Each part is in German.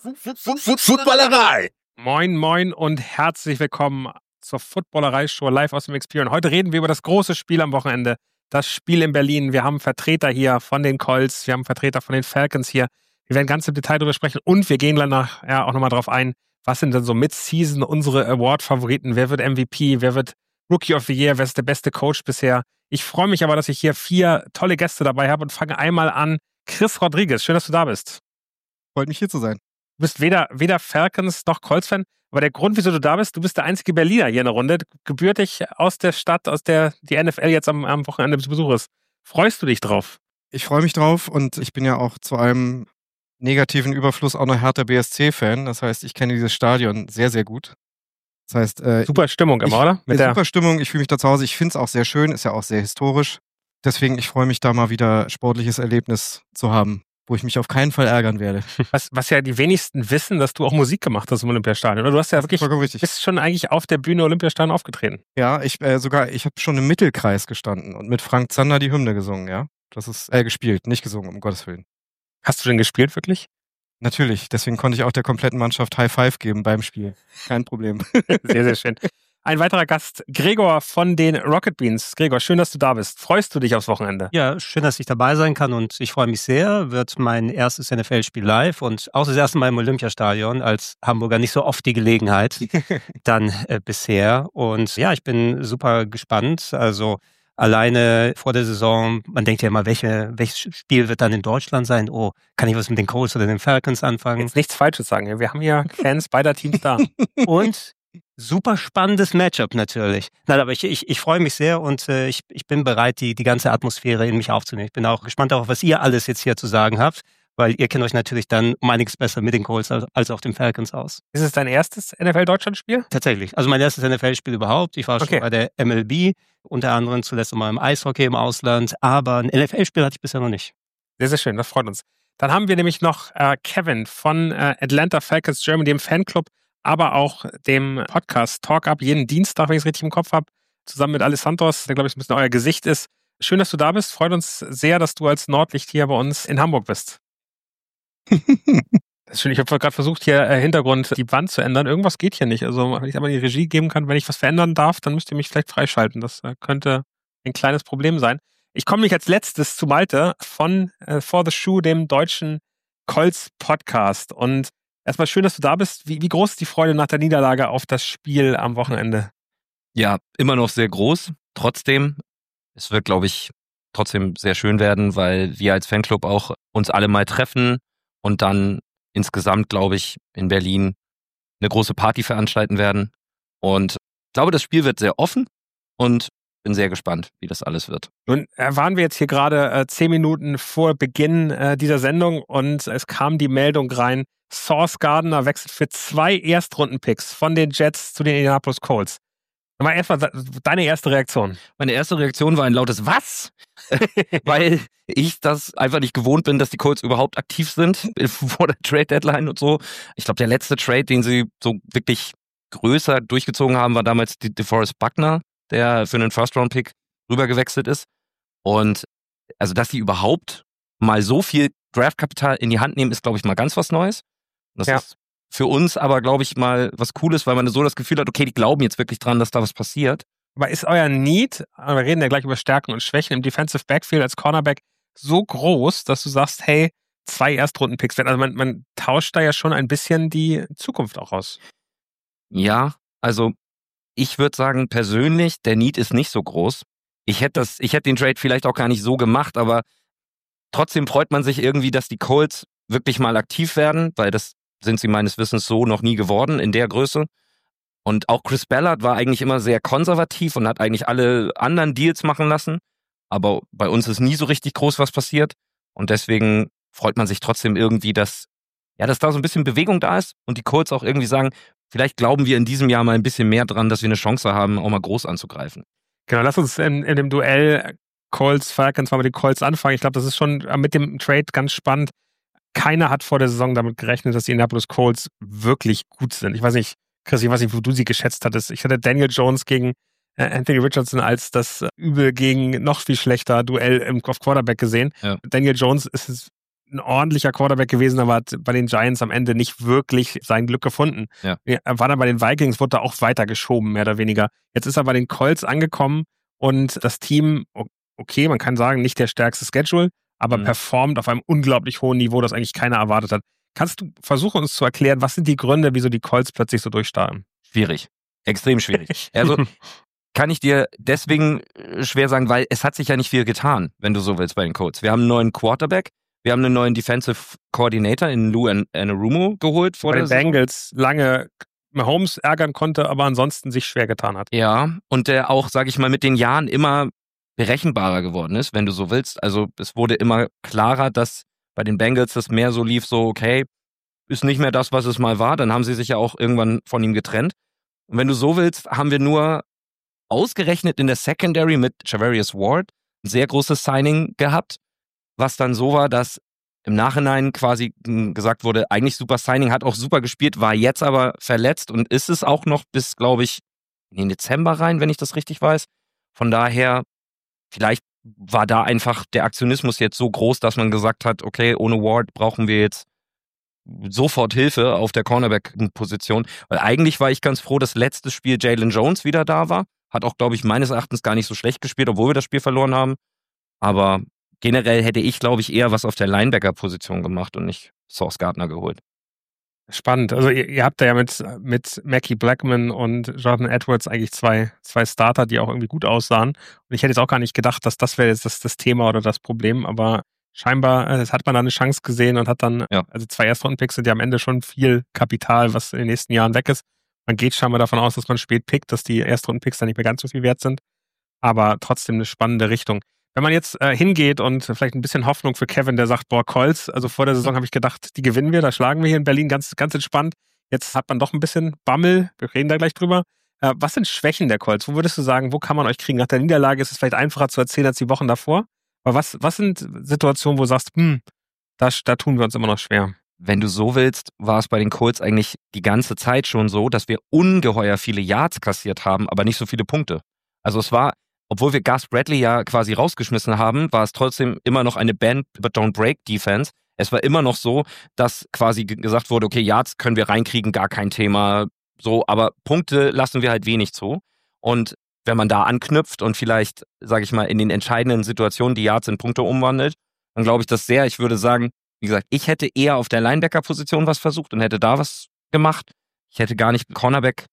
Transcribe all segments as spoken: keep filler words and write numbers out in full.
Footballerei! Moin, moin und herzlich willkommen zur Footballerei-Show live aus dem Experience. Heute reden wir über das große Spiel am Wochenende, das Spiel in Berlin. Wir haben Vertreter hier von den Colts, wir haben Vertreter von den Falcons hier. Wir werden ganz im Detail darüber sprechen und wir gehen dann ja, auch nochmal drauf ein, was sind denn so Mid-Season unsere Award-Favoriten? Wer wird M V P? Wer wird Rookie of the Year? Wer ist der beste Coach bisher? Ich freue mich aber, dass ich hier vier tolle Gäste dabei habe und fange einmal an. Chris Rodriguez, schön, dass du da bist. Freut mich, hier zu sein. Du bist weder, weder Falcons noch Colts-Fan, aber der Grund, wieso du da bist, du bist der einzige Berliner hier in der Runde, gebürtig aus der Stadt, aus der die N F L jetzt am, am Wochenende zu Besuch ist. Freust du dich drauf? Ich freue mich drauf und ich bin ja auch zu einem negativen Überfluss auch noch Hertha B S C-Fan. Das heißt, ich kenne dieses Stadion sehr, sehr gut. Das heißt, äh, super Stimmung immer, ich, oder? Mit super Stimmung, ich fühle mich da zu Hause. Ich finde es auch sehr schön, ist ja auch sehr historisch. Deswegen, ich freue mich da mal wieder sportliches Erlebnis zu haben, wo ich mich auf keinen Fall ärgern werde. Was, was ja die wenigsten wissen, dass du auch Musik gemacht hast im Olympiastadion. Oder? Du hast ja wirklich, bist schon eigentlich auf der Bühne Olympiastadion aufgetreten. Ja, ich äh, sogar, ich habe schon im Mittelkreis gestanden und mit Frank Zander die Hymne gesungen, ja. Das ist, äh, gespielt, nicht gesungen, um Gottes Willen. Hast du denn gespielt, wirklich? Natürlich, deswegen konnte ich auch der kompletten Mannschaft High Five geben beim Spiel. Kein Problem. Sehr, sehr schön. Ein weiterer Gast, Gregor von den Rocket Beans. Gregor, schön, dass du da bist. Freust du dich aufs Wochenende? Ja, schön, dass ich dabei sein kann und ich freue mich sehr. Wird mein erstes N F L-Spiel live und auch das erste Mal im Olympiastadion. Als Hamburger nicht so oft die Gelegenheit dann äh, bisher. Und ja, ich bin super gespannt. Also alleine vor der Saison, man denkt ja immer, welche, welches Spiel wird dann in Deutschland sein? Oh, kann ich was mit den Colts oder den Falcons anfangen? Jetzt nichts Falsches sagen. Wir haben hier Fans beider Teams da. Und super spannendes Matchup natürlich. Nein, aber ich, ich, ich freue mich sehr und äh, ich, ich bin bereit, die, die ganze Atmosphäre in mich aufzunehmen. Ich bin auch gespannt darauf, was ihr alles jetzt hier zu sagen habt, weil ihr kennt euch natürlich dann um einiges besser mit den Colts als, als auch den Falcons aus. Ist es dein erstes N F L-Deutschland-Spiel? Tatsächlich. Also mein erstes N F L-Spiel überhaupt. Ich war okay. schon bei der M L B, unter anderem zuletzt mal im Eishockey im Ausland, aber ein N F L-Spiel hatte ich bisher noch nicht. Sehr, sehr schön, das freut uns. Dann haben wir nämlich noch äh, Kevin von äh, Atlanta Falcons Germany, dem Fanclub, aber auch dem Podcast Talk Up, jeden Dienstag, wenn ich es richtig im Kopf habe, zusammen mit Alessandros, der, glaube ich, ein bisschen euer Gesicht ist. Schön, dass du da bist. Freut uns sehr, dass du als Nordlicht hier bei uns in Hamburg bist. Das ist schön. Ich habe gerade versucht, hier äh, Hintergrund die Wand zu ändern. Irgendwas geht hier nicht. Also, wenn ich einmal die Regie geben kann, wenn ich was verändern darf, dann müsst ihr mich vielleicht freischalten. Das äh, könnte ein kleines Problem sein. Ich komme nicht als letztes zu Malte von äh, For the Shoe, dem deutschen Colts Podcast. Und erstmal schön, dass du da bist. Wie, wie groß ist die Freude nach der Niederlage auf das Spiel am Wochenende? Ja, immer noch sehr groß. Trotzdem, es wird, glaube ich, trotzdem sehr schön werden, weil wir als Fanclub auch uns alle mal treffen und dann insgesamt, glaube ich, in Berlin eine große Party veranstalten werden. Und ich glaube, das Spiel wird sehr offen und bin sehr gespannt, wie das alles wird. Nun äh, waren wir jetzt hier gerade äh, zehn Minuten vor Beginn äh, dieser Sendung und es kam die Meldung rein, Sauce Gardner wechselt für zwei Erstrunden-Picks von den Jets zu den Indianapolis Colts. Mal erstmal deine erste Reaktion. Meine erste Reaktion war ein lautes Was? Weil ich das einfach nicht gewohnt bin, dass die Colts überhaupt aktiv sind vor der Trade-Deadline und so. Ich glaube, der letzte Trade, den sie so wirklich größer durchgezogen haben, war damals die DeForest Buckner, der für einen First-Round-Pick rübergewechselt ist. Und also, dass die überhaupt mal so viel Draftkapital in die Hand nehmen, ist, glaube ich, mal ganz was Neues. Das ja. ist für uns aber, glaube ich, mal was Cooles, weil man so das Gefühl hat, okay, die glauben jetzt wirklich dran, dass da was passiert. Aber ist euer Need, wir reden ja gleich über Stärken und Schwächen im Defensive Backfield als Cornerback, so groß, dass du sagst, hey, zwei Erstrunden-Picks werden? Also man, man tauscht da ja schon ein bisschen die Zukunft auch aus. Ja, also ich würde sagen, persönlich, der Need ist nicht so groß. Ich hätte das, ich hätte den Trade vielleicht auch gar nicht so gemacht, aber trotzdem freut man sich irgendwie, dass die Colts wirklich mal aktiv werden, weil das sind sie meines Wissens so noch nie geworden in der Größe. Und auch Chris Ballard war eigentlich immer sehr konservativ und hat eigentlich alle anderen Deals machen lassen. Aber bei uns ist nie so richtig groß was passiert. Und deswegen freut man sich trotzdem irgendwie, dass, ja, dass da so ein bisschen Bewegung da ist und die Colts auch irgendwie sagen, vielleicht glauben wir in diesem Jahr mal ein bisschen mehr dran, dass wir eine Chance haben, auch mal groß anzugreifen. Genau, lass uns in, in dem Duell Colts, Falcons mal mit den Colts anfangen. Ich glaube, das ist schon mit dem Trade ganz spannend. Keiner hat vor der Saison damit gerechnet, dass die Indianapolis Colts wirklich gut sind. Ich weiß nicht, Chris, ich weiß nicht, wo du sie geschätzt hattest. Ich hatte Daniel Jones gegen äh, Anthony Richardson als das äh, übel gegen noch viel schlechter Duell im, auf Quarterback gesehen. Ja. Daniel Jones ist ein ordentlicher Quarterback gewesen, aber hat bei den Giants am Ende nicht wirklich sein Glück gefunden. Ja. Er war dann bei den Vikings, wurde er auch weiter geschoben, mehr oder weniger. Jetzt ist er bei den Colts angekommen und das Team, okay, man kann sagen, nicht der stärkste Schedule, aber Mhm. performt auf einem unglaublich hohen Niveau, das eigentlich keiner erwartet hat. Kannst du versuchen, uns zu erklären, was sind die Gründe, wieso die Colts plötzlich so durchstarten? Schwierig. Extrem schwierig. Also kann ich dir deswegen äh, schwer sagen, weil es hat sich ja nicht viel getan, wenn du so willst bei den Colts. Wir haben einen neuen Quarterback, wir haben einen neuen Defensive Coordinator in Lou An- Anarumo geholt vor Bei der den Saison. Bengals lange Mahomes ärgern konnte, aber ansonsten sich schwer getan hat. Ja, und der auch, sage ich mal, mit den Jahren immer berechenbarer geworden ist, wenn du so willst. Also es wurde immer klarer, dass bei den Bengals das mehr so lief, so okay, ist nicht mehr das, was es mal war. Dann haben sie sich ja auch irgendwann von ihm getrennt. Und wenn du so willst, haben wir nur ausgerechnet in der Secondary mit Javarius Ward ein sehr großes Signing gehabt, was dann so war, dass im Nachhinein quasi mh, gesagt wurde, eigentlich super Signing, hat auch super gespielt, war jetzt aber verletzt und ist es auch noch bis, glaube ich, in den Dezember rein, wenn ich das richtig weiß. Von daher, vielleicht war da einfach der Aktionismus jetzt so groß, dass man gesagt hat, okay, ohne Ward brauchen wir jetzt sofort Hilfe auf der Cornerback-Position. Weil eigentlich war ich ganz froh, dass letztes Spiel Jalen Jones wieder da war. Hat auch, glaube ich, meines Erachtens gar nicht so schlecht gespielt, obwohl wir das Spiel verloren haben. Aber generell hätte ich, glaube ich, eher was auf der Linebacker-Position gemacht und nicht Sauce Gardner geholt. Spannend. Also ihr, ihr habt da ja mit, mit Mackie Blackman und Jordan Edwards eigentlich zwei, zwei Starter, die auch irgendwie gut aussahen. Und ich hätte jetzt auch gar nicht gedacht, dass das wäre jetzt das, das Thema oder das Problem, aber scheinbar äh, hat man da eine Chance gesehen und hat dann, Ja. also zwei Erstrunden-Picks sind ja am Ende schon viel Kapital, was in den nächsten Jahren weg ist. Man geht scheinbar davon aus, dass man spät pickt, dass die Erstrunden-Picks dann nicht mehr ganz so viel wert sind, aber trotzdem eine spannende Richtung. Wenn man jetzt äh, hingeht und vielleicht ein bisschen Hoffnung für Kevin, der sagt, boah, Colts, also vor der Saison habe ich gedacht, die gewinnen wir, da schlagen wir hier in Berlin ganz, ganz entspannt. Jetzt hat man doch ein bisschen Bammel, wir reden da gleich drüber. Äh, was sind Schwächen der Colts? Wo würdest du sagen, wo kann man euch kriegen? Nach der Niederlage ist es vielleicht einfacher zu erzählen als die Wochen davor. Aber was, was sind Situationen, wo du sagst, hm, da, da tun wir uns immer noch schwer? Wenn du so willst, war es bei den Colts eigentlich die ganze Zeit schon so, dass wir ungeheuer viele Yards kassiert haben, aber nicht so viele Punkte. Also es war, obwohl wir Gus Bradley ja quasi rausgeschmissen haben, war es trotzdem immer noch eine Bend but don't break Defense. Es war immer noch so, dass quasi gesagt wurde, okay, Yards können wir reinkriegen, gar kein Thema, so, aber Punkte lassen wir halt wenig zu. Und wenn man da anknüpft und vielleicht, sage ich mal, in den entscheidenden Situationen die Yards in Punkte umwandelt, dann glaube ich das sehr. Ich würde sagen, wie gesagt, ich hätte eher auf der Linebacker-Position was versucht und hätte da was gemacht. Ich hätte gar nicht Cornerback.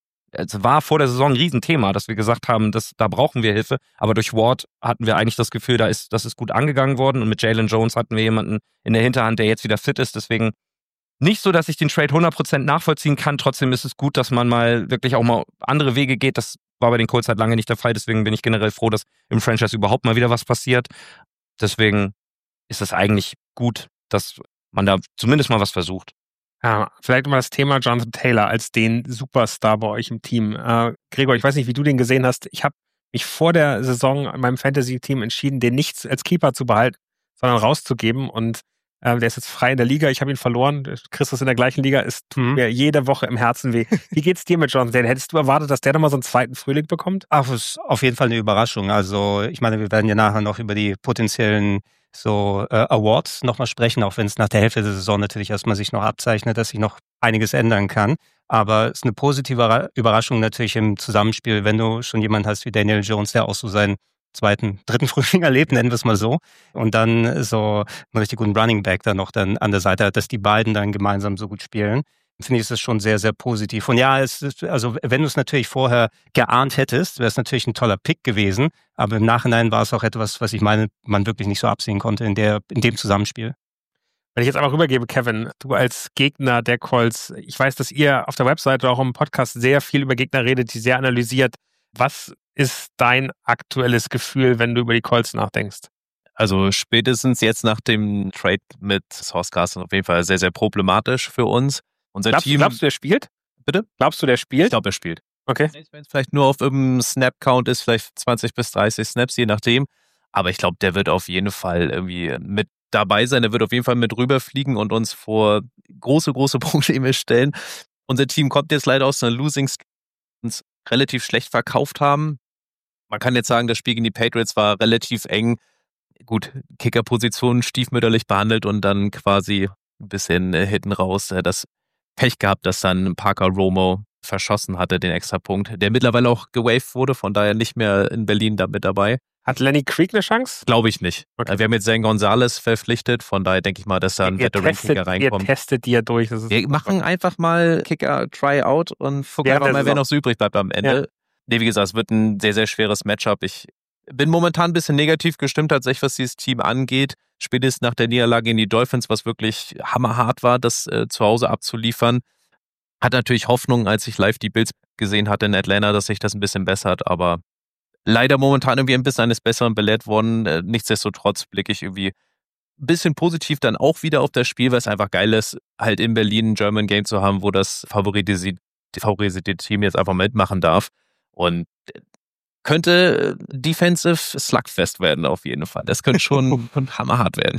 Es war vor der Saison ein Riesenthema, dass wir gesagt haben, dass, da brauchen wir Hilfe. Aber durch Ward hatten wir eigentlich das Gefühl, da ist, das ist gut angegangen worden. Und mit Jalen Jones hatten wir jemanden in der Hinterhand, der jetzt wieder fit ist. Deswegen nicht so, dass ich den Trade hundert Prozent nachvollziehen kann. Trotzdem ist es gut, dass man mal wirklich auch mal andere Wege geht. Das war bei den Colts halt lange nicht der Fall. Deswegen bin ich generell froh, dass im Franchise überhaupt mal wieder was passiert. Deswegen ist es eigentlich gut, dass man da zumindest mal was versucht. Ja, vielleicht mal das Thema Jonathan Taylor als den Superstar bei euch im Team. Äh, Gregor, ich weiß nicht, wie du den gesehen hast. Ich habe mich vor der Saison in meinem Fantasy-Team entschieden, den nicht als Keeper zu behalten, sondern rauszugeben. Und äh, der ist jetzt frei in der Liga. Ich habe ihn verloren. Chris ist in der gleichen Liga. Es tut Mhm. mir jede Woche im Herzen weh. Wie geht's dir mit Jonathan Taylor? Hättest du erwartet, dass der nochmal so einen zweiten Frühling bekommt? Ach, das ist auf jeden Fall eine Überraschung. Also ich meine, wir werden ja nachher noch über die potenziellen so äh, Awards nochmal sprechen, auch wenn es nach der Hälfte der Saison natürlich erstmal sich noch abzeichnet, dass sich noch einiges ändern kann. Aber es ist eine positive Überraschung natürlich im Zusammenspiel, wenn du schon jemanden hast wie Daniel Jones, der auch so seinen zweiten, dritten Frühling erlebt, nennen wir es mal so. Und dann so einen richtig guten Running Back dann noch dann an der Seite hat, dass die beiden dann gemeinsam so gut spielen. Finde ich, ist das schon sehr, sehr positiv. Und ja, es ist, also wenn du es natürlich vorher geahnt hättest, wäre es natürlich ein toller Pick gewesen. Aber im Nachhinein war es auch etwas, was ich meine, man wirklich nicht so absehen konnte in der, in dem Zusammenspiel. Wenn ich jetzt einmal rübergebe, Kevin, du als Gegner der Colts, ich weiß, dass ihr auf der Webseite oder auch im Podcast sehr viel über Gegner redet, die sehr analysiert. Was ist dein aktuelles Gefühl, wenn du über die Colts nachdenkst? Also spätestens jetzt nach dem Trade mit Sauce Gardner auf jeden Fall sehr, sehr problematisch für uns. Unser Glaubst, Team. glaubst du, der spielt? Bitte? Glaubst du, der spielt? Ich glaube, er spielt. Okay. Wenn es vielleicht nur auf irgendeinem Snap-Count ist, vielleicht zwanzig bis dreißig Snaps, je nachdem. Aber ich glaube, der wird auf jeden Fall irgendwie mit dabei sein. Der wird auf jeden Fall mit rüberfliegen und uns vor große, große Probleme stellen. Unser Team kommt jetzt leider aus einer Losing Streak, die uns relativ schlecht verkauft haben. Man kann jetzt sagen, das Spiel gegen die Patriots war relativ eng. gut, Kickerposition stiefmütterlich behandelt und dann quasi ein bisschen äh, hinten raus äh, das Pech gehabt, dass dann Parker Romo verschossen hatte, den Extrapunkt, der mittlerweile auch gewaved wurde, von daher nicht mehr in Berlin da mit dabei. Hat Lenny Creek eine Chance? Glaube ich nicht. Okay. Wir haben jetzt Zane Gonzalez verpflichtet, von daher denke ich mal, dass da ein Veteran-Kicker reinkommt. Ihr testet die ja durch. Das ist Wir machen einfach mal Kicker-Tryout und gucken Ja, einfach das mal, ist wer auch- noch so übrig bleibt am Ende. Ja. Nee, wie gesagt, es wird ein sehr, sehr schweres Matchup. Ich bin momentan ein bisschen negativ gestimmt, tatsächlich, was dieses Team angeht. Spätestens nach der Niederlage in die Dolphins, was wirklich hammerhart war, das äh, zu Hause abzuliefern. Hat natürlich Hoffnung, als ich live die Bills gesehen hatte in Atlanta, dass sich das ein bisschen bessert, aber leider momentan irgendwie ein bisschen eines Besseren belehrt worden. Äh, nichtsdestotrotz blicke ich irgendwie ein bisschen positiv dann auch wieder auf das Spiel, weil es einfach geil ist, halt in Berlin ein German Game zu haben, wo das favorisierte, favorisierte Team jetzt einfach mitmachen darf. Und könnte Defensive Slugfest werden auf jeden Fall. Das könnte schon, schon hammerhart werden.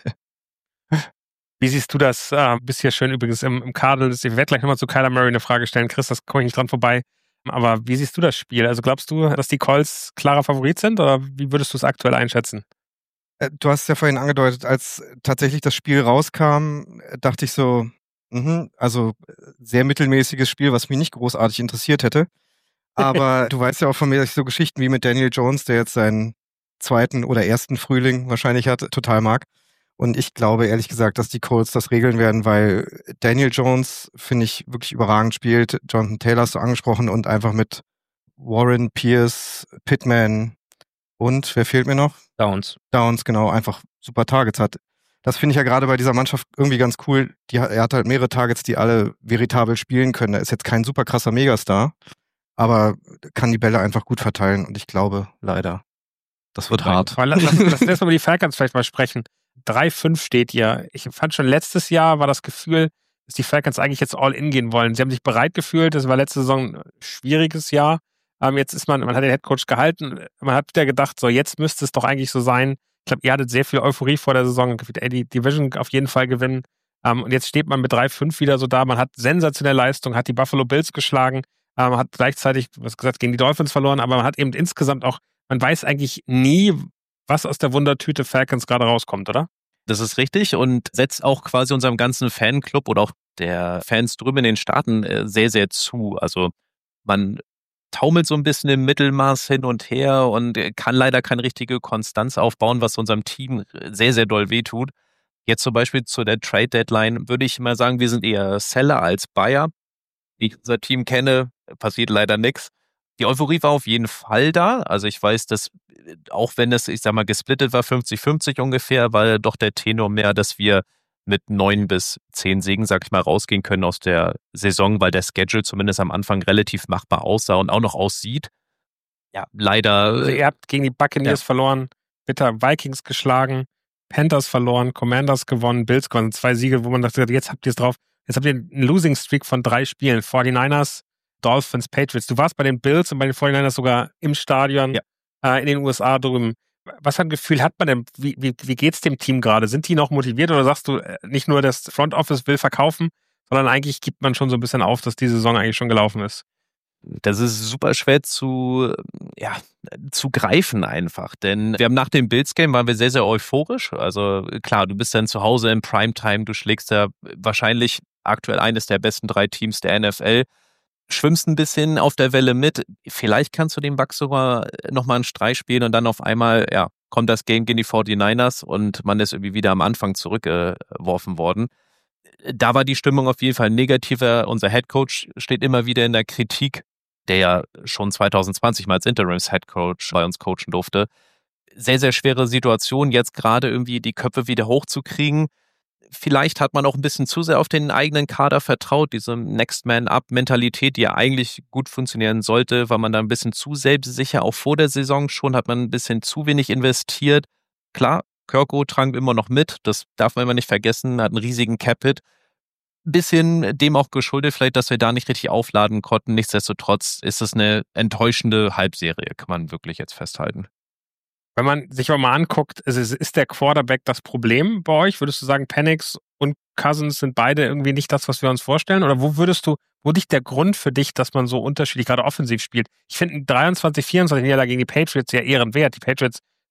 Wie siehst du das? Ah, bist hier schön übrigens im, im Cardinals. Ich werde gleich nochmal zu Kyler Murray eine Frage stellen. Chris, das komme ich nicht dran vorbei. Aber wie siehst du das Spiel? Also glaubst du, dass die Colts klarer Favorit sind oder wie würdest du es aktuell einschätzen? Äh, Du hast es ja vorhin angedeutet, als tatsächlich das Spiel rauskam, äh, dachte ich so, mhm, also äh, sehr mittelmäßiges Spiel, was mich nicht großartig interessiert hätte. Aber du weißt ja auch von mir, dass ich so Geschichten wie mit Daniel Jones, der jetzt seinen zweiten oder ersten Frühling wahrscheinlich hat, total mag. Und ich glaube ehrlich gesagt, dass die Colts das regeln werden, weil Daniel Jones, finde ich, wirklich überragend spielt. Jonathan Taylor hast du angesprochen und einfach mit Warren, Pierce, Pittman und wer fehlt mir noch? Downs. Downs, genau, einfach super Targets hat. Das finde ich ja gerade bei dieser Mannschaft irgendwie ganz cool. Die, hat- er hat halt mehrere Targets, die alle veritabel spielen können. Er ist jetzt kein super krasser Megastar, aber kann die Bälle einfach gut verteilen und ich glaube leider, das wird hart. Aber lass, lass, lass erst mal über die Falcons vielleicht mal sprechen. drei fünf steht ihr. Ich fand schon letztes Jahr war das Gefühl, dass die Falcons eigentlich jetzt all in gehen wollen. Sie haben sich bereit gefühlt. Das war letzte Saison ein schwieriges Jahr. Ähm, jetzt ist man, man hat den Headcoach gehalten. Man hat wieder gedacht, so jetzt müsste es doch eigentlich so sein. Ich glaube, ihr hattet sehr viel Euphorie vor der Saison. Ey, die Division auf jeden Fall gewinnen. Ähm, und jetzt steht man mit drei fünf wieder so da. Man hat sensationelle Leistung, hat die Buffalo Bills geschlagen, ähm, hat gleichzeitig, was gesagt, gegen die Dolphins verloren, aber man hat eben insgesamt auch, man weiß eigentlich nie, was aus der Wundertüte Falcons gerade rauskommt, oder? Das ist richtig und setzt auch quasi unserem ganzen Fanclub oder auch der Fans drüben in den Staaten äh, sehr, sehr zu. Also man taumelt so ein bisschen im Mittelmaß hin und her und äh, kann leider keine richtige Konstanz aufbauen, was unserem Team sehr, sehr doll wehtut. Jetzt zum Beispiel zu der Trade-Deadline würde ich mal sagen, wir sind eher Seller als Buyer. Wie ich unser Team kenne, passiert leider nichts. Die Euphorie war auf jeden Fall da. Also ich weiß, dass auch wenn es, ich sag mal, gesplittet war, fünfzig fünfzig ungefähr, war doch der Tenor mehr, dass wir mit neun bis zehn Siegen, sag ich mal, rausgehen können aus der Saison, weil der Schedule zumindest am Anfang relativ machbar aussah und auch noch aussieht. Ja, leider. Also ihr habt gegen die Buccaneers Ja. verloren, bitter Vikings geschlagen, Panthers verloren, Commanders gewonnen, Bills gewonnen. Zwei Siege, wo man dachte, jetzt habt ihr es drauf. Jetzt habt ihr einen Losing Streak von drei Spielen. forty-niners, Dolphins, Patriots. Du warst bei den Bills und bei den forty-niners sogar im Stadion Ja. äh, in den U S A drüben. Was für ein Gefühl hat man denn? Wie, wie, wie geht's dem Team gerade? Sind die noch motiviert oder sagst du, äh, nicht nur das Front Office will verkaufen, sondern eigentlich gibt man schon so ein bisschen auf, dass die Saison eigentlich schon gelaufen ist? Das ist super schwer zu, ja, zu greifen einfach, denn wir haben nach dem Bills-Game waren wir sehr, sehr euphorisch. Also klar, du bist dann zu Hause im Primetime, du schlägst da wahrscheinlich aktuell eines der besten drei Teams der N F L, schwimmst ein bisschen auf der Welle mit. Vielleicht kannst du den Bucks sogar nochmal einen Streich spielen und dann auf einmal, ja, kommt das Game gegen die forty-niners und man ist irgendwie wieder am Anfang zurückgeworfen worden. Da war die Stimmung auf jeden Fall negativer. Unser Headcoach steht immer wieder in der Kritik, der ja schon zwanzig zwanzig mal als Interims-Headcoach bei uns coachen durfte. Sehr, sehr schwere Situation, jetzt gerade irgendwie die Köpfe wieder hochzukriegen. Vielleicht hat man auch ein bisschen zu sehr auf den eigenen Kader vertraut, diese Next-Man-Up-Mentalität, die ja eigentlich gut funktionieren sollte, weil man da ein bisschen zu selbstsicher, auch vor der Saison schon, hat man ein bisschen zu wenig investiert. Klar, Kirko trank immer noch mit, das darf man immer nicht vergessen, hat einen riesigen Cap-Hit. Bisschen dem auch geschuldet, vielleicht, dass wir da nicht richtig aufladen konnten. Nichtsdestotrotz ist es eine enttäuschende Halbserie, kann man wirklich jetzt festhalten. Wenn man sich aber mal anguckt, ist, ist der Quarterback das Problem bei euch? Würdest du sagen, Penix und Cousins sind beide irgendwie nicht das, was wir uns vorstellen? Oder wo würdest du, wo liegt der Grund für dich, dass man so unterschiedlich gerade offensiv spielt? Ich finde ein dreiundzwanzig vierundzwanzig Niederlage gegen die Patriots ja ehrenwert. Die Patriots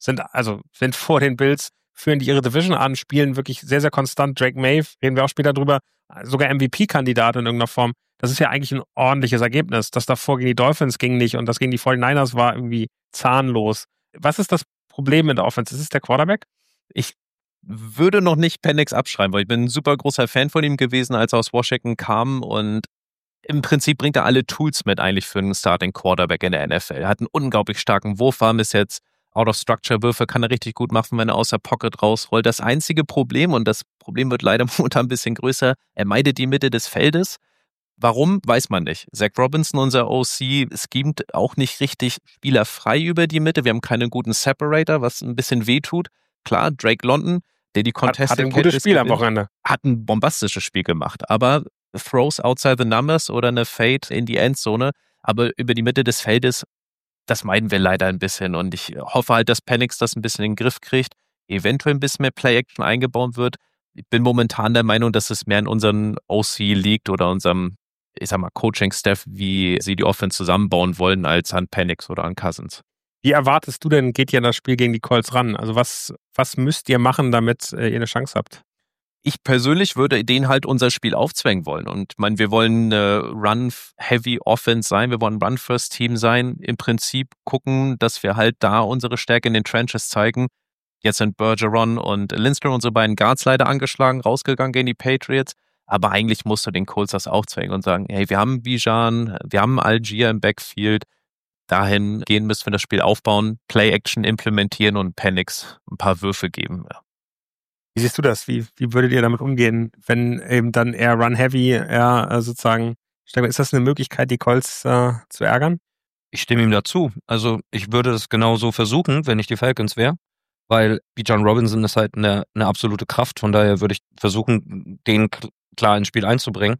sind also sind vor den Bills, führen die ihre Division an, spielen wirklich sehr, sehr konstant. Drake May, reden wir auch später drüber, sogar M V P-Kandidat in irgendeiner Form. Das ist ja eigentlich ein ordentliches Ergebnis. Das davor gegen die Dolphins ging nicht und das gegen die forty-niners war irgendwie zahnlos. Was ist das Problem in der Offense? Ist es der Quarterback? Ich würde noch nicht Penix abschreiben, weil ich bin ein super großer Fan von ihm gewesen, als er aus Washington kam und im Prinzip bringt er alle Tools mit eigentlich für einen Starting Quarterback in der N F L. Er hat einen unglaublich starken Wurfarm, ist jetzt Out-of-Structure-Würfe, kann er richtig gut machen, wenn er aus der Pocket rausrollt. Das einzige Problem, und das Problem wird leider momentan ein bisschen größer, er meidet die Mitte des Feldes. Warum, weiß man nicht. Zach Robinson, unser O C, schemt auch nicht richtig spielerfrei über die Mitte. Wir haben keinen guten Separator, was ein bisschen wehtut. Klar, Drake London, der die Contested hat, hat ein gutes Spiel am Wochenende. Hat ein bombastisches Spiel gemacht, aber Throws outside the numbers oder eine Fade in die Endzone, aber über die Mitte des Feldes, das meiden wir leider ein bisschen und ich hoffe halt, dass Penix das ein bisschen in den Griff kriegt, eventuell ein bisschen mehr Play-Action eingebaut wird. Ich bin momentan der Meinung, dass es mehr in unserem O C liegt oder unserem, ich sag mal, Coaching-Staff, wie sie die Offense zusammenbauen wollen, als an Penix oder an Cousins. Wie erwartest du denn, geht ihr in das Spiel gegen die Colts ran? Also was, was müsst ihr machen, damit äh, ihr eine Chance habt? Ich persönlich würde denen halt unser Spiel aufzwängen wollen. Und ich meine, wir wollen eine Run-Heavy-Offense sein, wir wollen ein Run-First-Team sein. Im Prinzip gucken, dass wir halt da unsere Stärke in den Trenches zeigen. Jetzt sind Bergeron und Lindstrom, unsere beiden Guards, leider angeschlagen, rausgegangen gegen die Patriots. Aber eigentlich musst du den Colts das aufzwängen und sagen, hey, wir haben Bijan, wir haben Algier im Backfield. Dahin gehen müssen wir das Spiel aufbauen, Play-Action implementieren und Penix ein paar Würfe geben. Ja. Wie siehst du das? Wie, wie würdet ihr damit umgehen, wenn eben dann eher Run-Heavy, eher äh, sozusagen, ist das eine Möglichkeit, die Colts äh, zu ärgern? Ich stimme ihm dazu. Also ich würde es genauso versuchen, wenn ich die Falcons wäre, weil Bijan Robinson ist halt eine, eine absolute Kraft. Von daher würde ich versuchen, den klar ins Spiel einzubringen.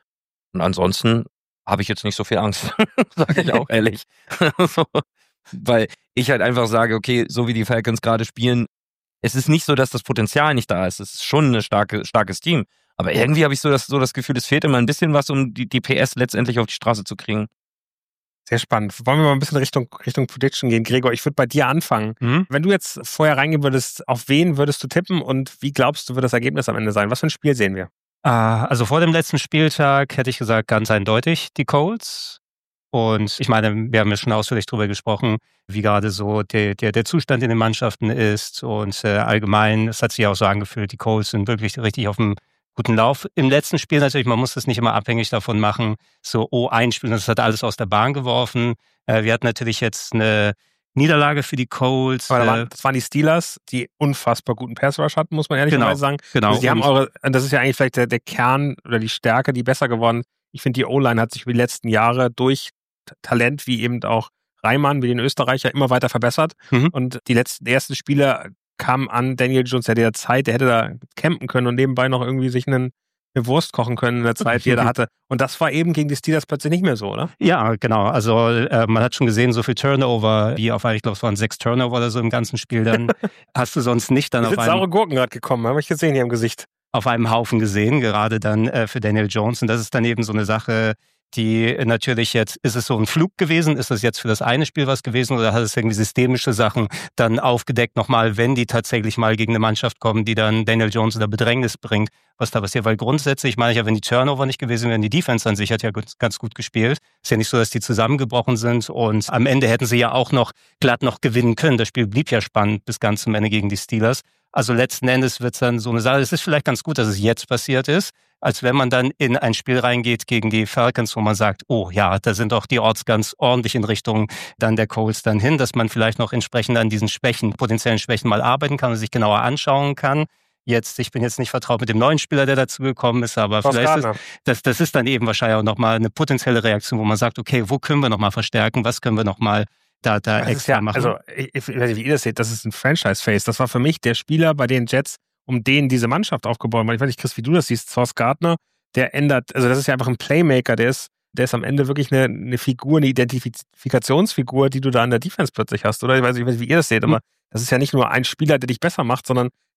Und ansonsten habe ich jetzt nicht so viel Angst, sage ich auch ehrlich. so, weil ich halt einfach sage, okay, so wie die Falcons gerade spielen, es ist nicht so, dass das Potenzial nicht da ist. Es ist schon ein starke, starkes Team. Aber irgendwie habe ich so das, so das Gefühl, es fehlt immer ein bisschen was, um die, die P S letztendlich auf die Straße zu kriegen. Sehr spannend. Wollen wir mal ein bisschen Richtung, Richtung Prediction gehen? Gregor, ich würde bei dir anfangen. Mhm. Wenn du jetzt vorher reingehen würdest, auf wen würdest du tippen und wie glaubst du, wird das Ergebnis am Ende sein? Was für ein Spiel sehen wir? Also vor dem letzten Spieltag hätte ich gesagt, ganz eindeutig die Colts. Und ich meine, wir haben ja schon ausführlich drüber gesprochen, wie gerade so der, der, der Zustand in den Mannschaften ist. Und äh, allgemein, es hat sich auch so angefühlt, die Colts sind wirklich richtig auf einem guten Lauf. Im letzten Spiel natürlich, man muss das nicht immer abhängig davon machen, so, oh, ein Spiel, das hat alles aus der Bahn geworfen. Äh, wir hatten natürlich jetzt eine Niederlage für die Colts. Aber da waren, das waren die Steelers, die unfassbar guten Pass-Rush hatten, muss man ehrlicherweise genau, sagen. Genau. Also die haben eure, das ist ja eigentlich vielleicht der, der Kern oder die Stärke, die besser geworden. Ich finde, die O-Line hat sich über die letzten Jahre durch Talent, wie eben auch Reimann, wie den Österreicher, immer weiter verbessert. Mhm. Und die letzten die ersten Spiele kamen an Daniel Jones, der hatte Zeit, der hätte da campen können und nebenbei noch irgendwie sich einen, eine Wurst kochen können in der Zeit, die er da hatte. Und das war eben gegen die Steelers plötzlich nicht mehr so, oder? Ja, genau. Also äh, man hat schon gesehen, so viel Turnover, wie auf, ich glaube, es waren sechs Turnover oder so im ganzen Spiel, dann hast du sonst nicht dann auf einem... saure Gurken gerade gekommen, habe ich gesehen hier im Gesicht. Auf einem Haufen gesehen, gerade dann äh, für Daniel Jones. Und das ist dann eben so eine Sache, die natürlich jetzt, ist es so ein Flug gewesen? Ist das jetzt für das eine Spiel was gewesen oder hat es irgendwie systemische Sachen dann aufgedeckt nochmal, wenn die tatsächlich mal gegen eine Mannschaft kommen, die dann Daniel Jones in der Bedrängnis bringt, was da passiert? Weil grundsätzlich meine ich ja, wenn die Turnover nicht gewesen wären, die Defense an sich hat ja ganz gut gespielt. Ist ja nicht so, dass die zusammengebrochen sind und am Ende hätten sie ja auch noch glatt noch gewinnen können. Das Spiel blieb ja spannend bis ganz zum Ende gegen die Steelers. Also letzten Endes wird es dann so eine Sache, es ist vielleicht ganz gut, dass es jetzt passiert ist, als wenn man dann in ein Spiel reingeht gegen die Falcons, wo man sagt, oh ja, da sind doch die Odds ganz ordentlich in Richtung dann der Colts dann hin, dass man vielleicht noch entsprechend an diesen Schwächen, potenziellen Schwächen mal arbeiten kann und sich genauer anschauen kann. Jetzt, ich bin jetzt nicht vertraut mit dem neuen Spieler, der dazugekommen ist, aber Klaus vielleicht ist das, das ist dann eben wahrscheinlich auch nochmal eine potenzielle Reaktion, wo man sagt, okay, wo können wir nochmal verstärken, was können wir nochmal da, da extra ja, machen. Also, ich, ich weiß nicht, wie ihr das seht, das ist ein Franchise-Face. Das war für mich der Spieler bei den Jets, um den diese Mannschaft aufgebaut hat. Ich weiß nicht, Chris, wie du das siehst. Sauce Gardner, der ändert, also das ist ja einfach ein Playmaker, der ist, der ist am Ende wirklich eine, eine Figur, eine Identifikationsfigur, die du da an der Defense plötzlich hast, oder? Ich weiß nicht, wie ihr das seht, aber das ist ja nicht nur ein Spieler, der dich besser macht, sondern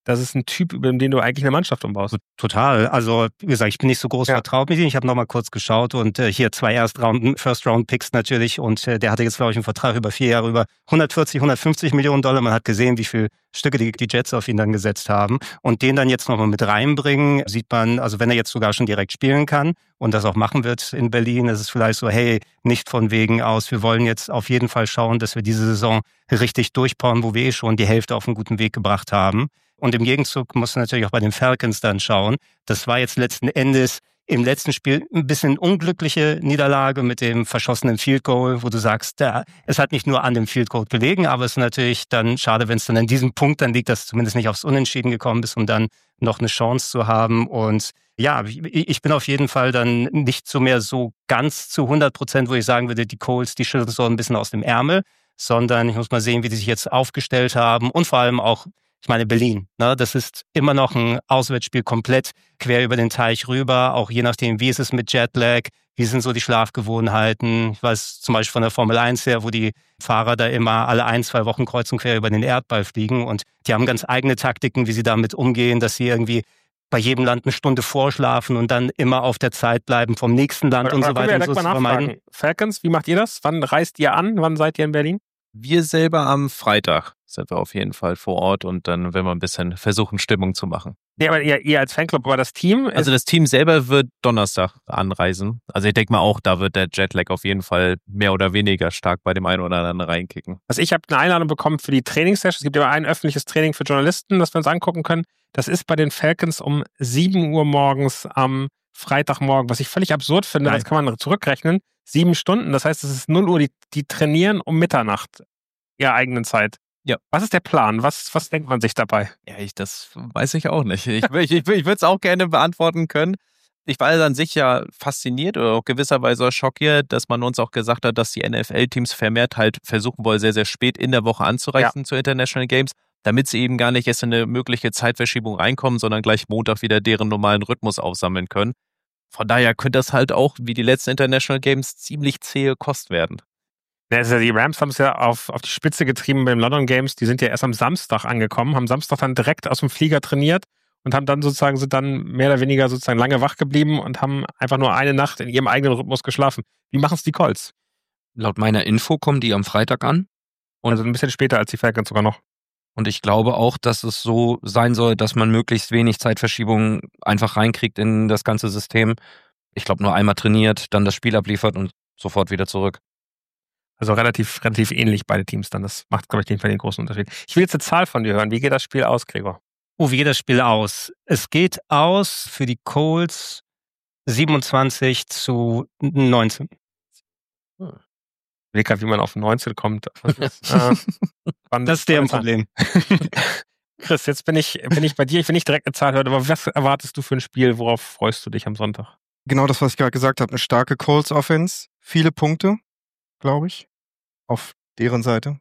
das ist ein Typ, über den du eigentlich eine Mannschaft umbaust. Total. Also, wie gesagt, ich bin nicht so groß Ja. vertraut mit ihm. Ich habe nochmal kurz geschaut und äh, hier zwei Erstrunden, First-Round-Picks natürlich und äh, der hatte jetzt, glaube ich, einen Vertrag über vier Jahre über hundertvierzig, hundertfünfzig Millionen Dollar. Man hat gesehen, wie viele Stücke die, die Jets auf ihn dann gesetzt haben und den dann jetzt nochmal mit reinbringen, sieht man, also wenn er jetzt sogar schon direkt spielen kann und das auch machen wird in Berlin, ist es vielleicht so, hey, nicht von wegen aus, wir wollen jetzt auf jeden Fall schauen, dass wir diese Saison richtig durchbauen, wo wir eh schon die Hälfte auf einen guten Weg gebracht haben. Und im Gegenzug musst du natürlich auch bei den Falcons dann schauen. Das war jetzt letzten Endes im letzten Spiel ein bisschen unglückliche Niederlage mit dem verschossenen Field Goal, wo du sagst, ja, es hat nicht nur an dem Field Goal gelegen, aber es ist natürlich dann schade, wenn es dann an diesem Punkt dann liegt, dass du zumindest nicht aufs Unentschieden gekommen bist, um dann noch eine Chance zu haben. Und ja, ich bin auf jeden Fall dann nicht so mehr so ganz zu hundert Prozent, wo ich sagen würde, die Colts, die schütteln so ein bisschen aus dem Ärmel, sondern ich muss mal sehen, wie die sich jetzt aufgestellt haben und vor allem auch, ich meine, Berlin, ne, das ist immer noch ein Auswärtsspiel komplett quer über den Teich rüber, auch je nachdem, wie ist es mit Jetlag, wie sind so die Schlafgewohnheiten. Ich weiß zum Beispiel von der Formel eins her, wo die Fahrer da immer alle ein, zwei Wochen kreuz und quer über den Erdball fliegen und die haben ganz eigene Taktiken, wie sie damit umgehen, dass sie irgendwie bei jedem Land eine Stunde vorschlafen und dann immer auf der Zeit bleiben vom nächsten Land Aber, und aber so können wir weiter ja und so direkt zu mal vermeiden. nachfragen. Falcons, wie macht ihr das? Wann reist ihr an? Wann seid ihr in Berlin? Wir selber am Freitag sind wir auf jeden Fall vor Ort und dann werden wir ein bisschen versuchen, Stimmung zu machen. Nee, aber ihr, ihr als Fanclub, aber das Team ist Also das Team selber wird Donnerstag anreisen. Also ich denke mal auch, da wird der Jetlag auf jeden Fall mehr oder weniger stark bei dem einen oder anderen reinkicken. Also ich habe eine Einladung bekommen für die Trainingssession. Es gibt immer ein öffentliches Training für Journalisten, das wir uns angucken können. Das ist bei den Falcons um sieben Uhr morgens am Freitagmorgen, was ich völlig absurd finde. Nein. Das kann man zurückrechnen. Sieben Stunden, das heißt, es ist null Uhr. Die, die trainieren um Mitternacht ihrer eigenen Zeit. Ja. Was ist der Plan? Was, was denkt man sich dabei? Ja, ich, das weiß ich auch nicht. Ich, ich, ich, ich würde es auch gerne beantworten können. Ich war an sich ja fasziniert oder auch gewisserweise schockiert, dass man uns auch gesagt hat, dass die N F L-Teams vermehrt halt versuchen wollen, sehr, sehr spät in der Woche anzureichen ja. zu International Games, damit sie eben gar nicht erst in eine mögliche Zeitverschiebung reinkommen, sondern gleich Montag wieder deren normalen Rhythmus aufsammeln können. Von daher könnte das halt auch, wie die letzten International Games, ziemlich zähe Kost werden. Ja, also die Rams haben es ja auf, auf die Spitze getrieben beim London Games. Die sind ja erst am Samstag angekommen, haben Samstag dann direkt aus dem Flieger trainiert und haben dann sozusagen, sind dann mehr oder weniger sozusagen lange wach geblieben und haben einfach nur eine Nacht in ihrem eigenen Rhythmus geschlafen. Wie machen es die Colts? Laut meiner Info kommen die am Freitag an. Und also ein bisschen später als die Falcons sogar noch. Und ich glaube auch, dass es so sein soll, dass man möglichst wenig Zeitverschiebung einfach reinkriegt in das ganze System. Ich glaube, nur einmal trainiert, dann das Spiel abliefert und sofort wieder zurück. Also relativ, relativ ähnlich beide Teams dann. Das macht, glaube ich, den, den großen Unterschied. Ich will jetzt eine Zahl von dir hören. Wie geht das Spiel aus, Gregor? Oh, wie geht das Spiel aus? Es geht aus für die Colts siebenundzwanzig zu neunzehn. Hm. Ich will gerade, wie man auf neunzehn kommt. ah, das ist deren Problem. Chris, jetzt bin ich, bin ich bei dir. Ich will nicht direkt eine Zahl hören, aber was erwartest du für ein Spiel? Worauf freust du dich am Sonntag? Genau das, was ich gerade gesagt habe. Eine starke Colts-Offense. Viele Punkte, glaube ich, auf deren Seite.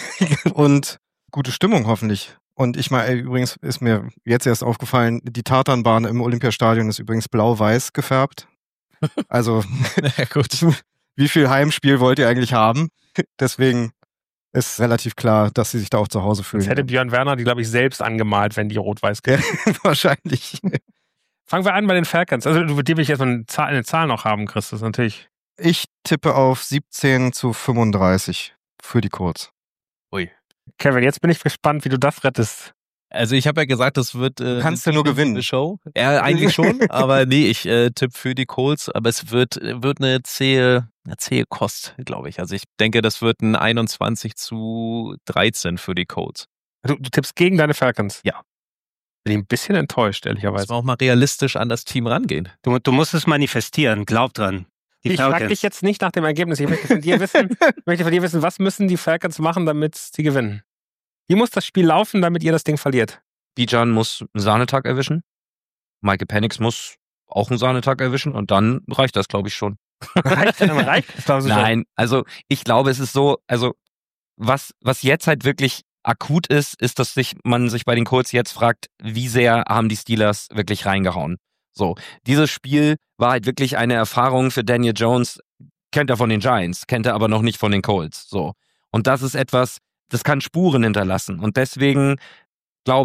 Und gute Stimmung hoffentlich. Und ich meine, übrigens ist mir jetzt erst aufgefallen, die Tatanbahn im Olympiastadion ist übrigens blau-weiß gefärbt. Also, ja, gut. Wie viel Heimspiel wollt ihr eigentlich haben? Deswegen ist relativ klar, dass sie sich da auch zu Hause fühlen. Das hätte Björn Werner die, glaube ich, selbst angemalt, wenn die rot-weiß ja, wahrscheinlich. Fangen wir an bei den Falcons. Also, du dir will ich erstmal eine Zahl, eine Zahl noch haben, Chris. Das ist natürlich. Ich tippe auf siebzehn zu fünfunddreißig für die Colts. Ui. Kevin, jetzt bin ich gespannt, wie du das rettest. Also ich habe ja gesagt, das wird äh, du kannst ja nur gewinnen. Show. Ja, eigentlich schon, aber nee, ich äh, tippe für die Colts, aber es wird wird eine zähe, eine zähe Kost, glaube ich. Also ich denke, das wird ein einundzwanzig zu dreizehn für die Colts. Du, du tippst gegen deine Falcons? Ja. Bin ich ein bisschen enttäuscht, ehrlicherweise. Muss man auch mal realistisch an das Team rangehen. Du, du musst es manifestieren, glaub dran. Die ich frage dich jetzt nicht nach dem Ergebnis. Ich möchte von dir wissen, ich möchte von dir wissen, was müssen die Falcons machen, damit sie gewinnen? Wie muss das Spiel laufen, damit ihr das Ding verliert? Bijan muss einen Sahnetag erwischen. Michael Penix muss auch einen Sahnetag erwischen und dann reicht das, glaube ich, schon. Reicht dann reicht das? Nein, also ich glaube, es ist so, also was, was jetzt halt wirklich akut ist, ist, dass sich man sich bei den Colts jetzt fragt, wie sehr haben die Steelers wirklich reingehauen. So, dieses Spiel war halt wirklich eine Erfahrung für Daniel Jones, kennt er von den Giants, kennt er aber noch nicht von den Colts. So. Und das ist etwas, das kann Spuren hinterlassen. Und deswegen, glaube ich,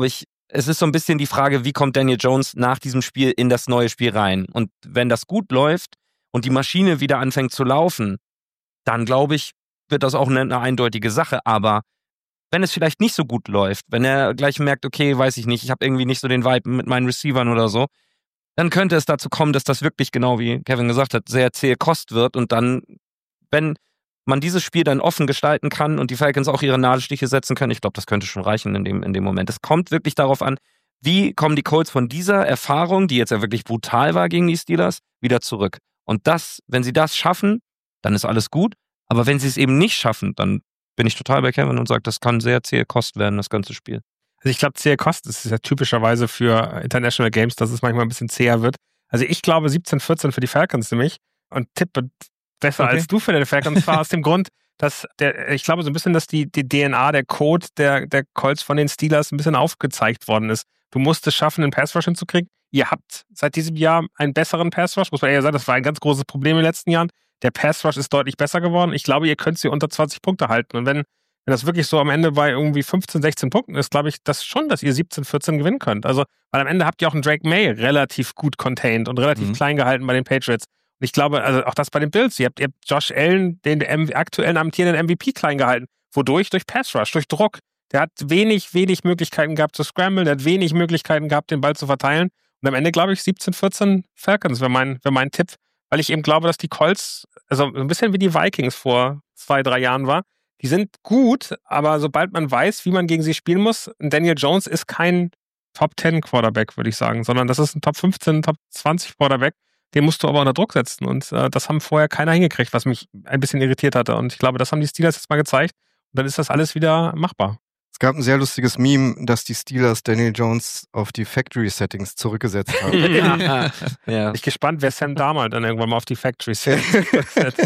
es ist so ein bisschen die Frage, wie kommt Daniel Jones nach diesem Spiel in das neue Spiel rein? Und wenn das gut läuft und die Maschine wieder anfängt zu laufen, dann glaube ich, wird das auch eine, eine eindeutige Sache. Aber wenn es vielleicht nicht so gut läuft, wenn er gleich merkt, okay, weiß ich nicht, ich habe irgendwie nicht so den Vibe mit meinen Receivern oder so, dann könnte es dazu kommen, dass das wirklich, genau wie Kevin gesagt hat, sehr zähe Kost wird. Und dann, wenn man dieses Spiel dann offen gestalten kann und die Falcons auch ihre Nadelstiche setzen können, ich glaube, das könnte schon reichen in dem, in dem Moment. Es kommt wirklich darauf an, wie kommen die Colts von dieser Erfahrung, die jetzt ja wirklich brutal war gegen die Steelers, wieder zurück. Und das, wenn sie das schaffen, dann ist alles gut. Aber wenn sie es eben nicht schaffen, dann bin ich total bei Kevin und sage, das kann sehr zähe Kost werden, das ganze Spiel. Also ich glaube, zähe Kost ist ja typischerweise für International Games, dass es manchmal ein bisschen zäher wird. Also ich glaube siebzehn vierzehn für die Falcons nämlich und tippe besser Okay. als du für die Falcons war aus dem Grund, dass der, ich glaube so ein bisschen, dass die, die D N A, der Code der, der Colts von den Steelers ein bisschen aufgezeigt worden ist. Du musst es schaffen, einen Pass-Rush hinzukriegen. Ihr habt seit diesem Jahr einen besseren Pass-Rush, muss man eher sagen, das war ein ganz großes Problem in den letzten Jahren. Der Pass-Rush ist deutlich besser geworden. Ich glaube, ihr könnt sie unter zwanzig Punkte halten. Und wenn Wenn das wirklich so am Ende bei irgendwie fünfzehn, sechzehn Punkten ist, glaube ich, das schon, dass ihr siebzehn vierzehn gewinnen könnt. Also, weil am Ende habt ihr auch einen Drake May relativ gut contained und relativ Mhm. klein gehalten bei den Patriots. Und ich glaube, also auch das bei den Bills. Ihr habt, ihr habt Josh Allen, den M- aktuellen amtierenden M V P, klein gehalten. Wodurch? Durch Pass Rush, durch Druck. Der hat wenig, wenig Möglichkeiten gehabt zu scramblen, der hat wenig Möglichkeiten gehabt, den Ball zu verteilen. Und am Ende, glaube ich, siebzehn vierzehn Falcons wäre mein, wär mein Tipp, weil ich eben glaube, dass die Colts, also ein bisschen wie die Vikings vor zwei, drei Jahren war, die sind gut, aber sobald man weiß, wie man gegen sie spielen muss, Daniel Jones ist kein Top zehn Quarterback, würde ich sagen, sondern das ist ein Top fünfzehn, Top zwanzig Quarterback, den musst du aber unter Druck setzen und äh, das haben vorher keiner hingekriegt, was mich ein bisschen irritiert hatte und ich glaube, das haben die Steelers jetzt mal gezeigt und dann ist das alles wieder machbar. Es gab ein sehr lustiges Meme, dass die Steelers Daniel Jones auf die Factory-Settings zurückgesetzt haben. ja. Bin ich gespannt, wer Sam Darnold dann irgendwann mal auf die Factory setzt.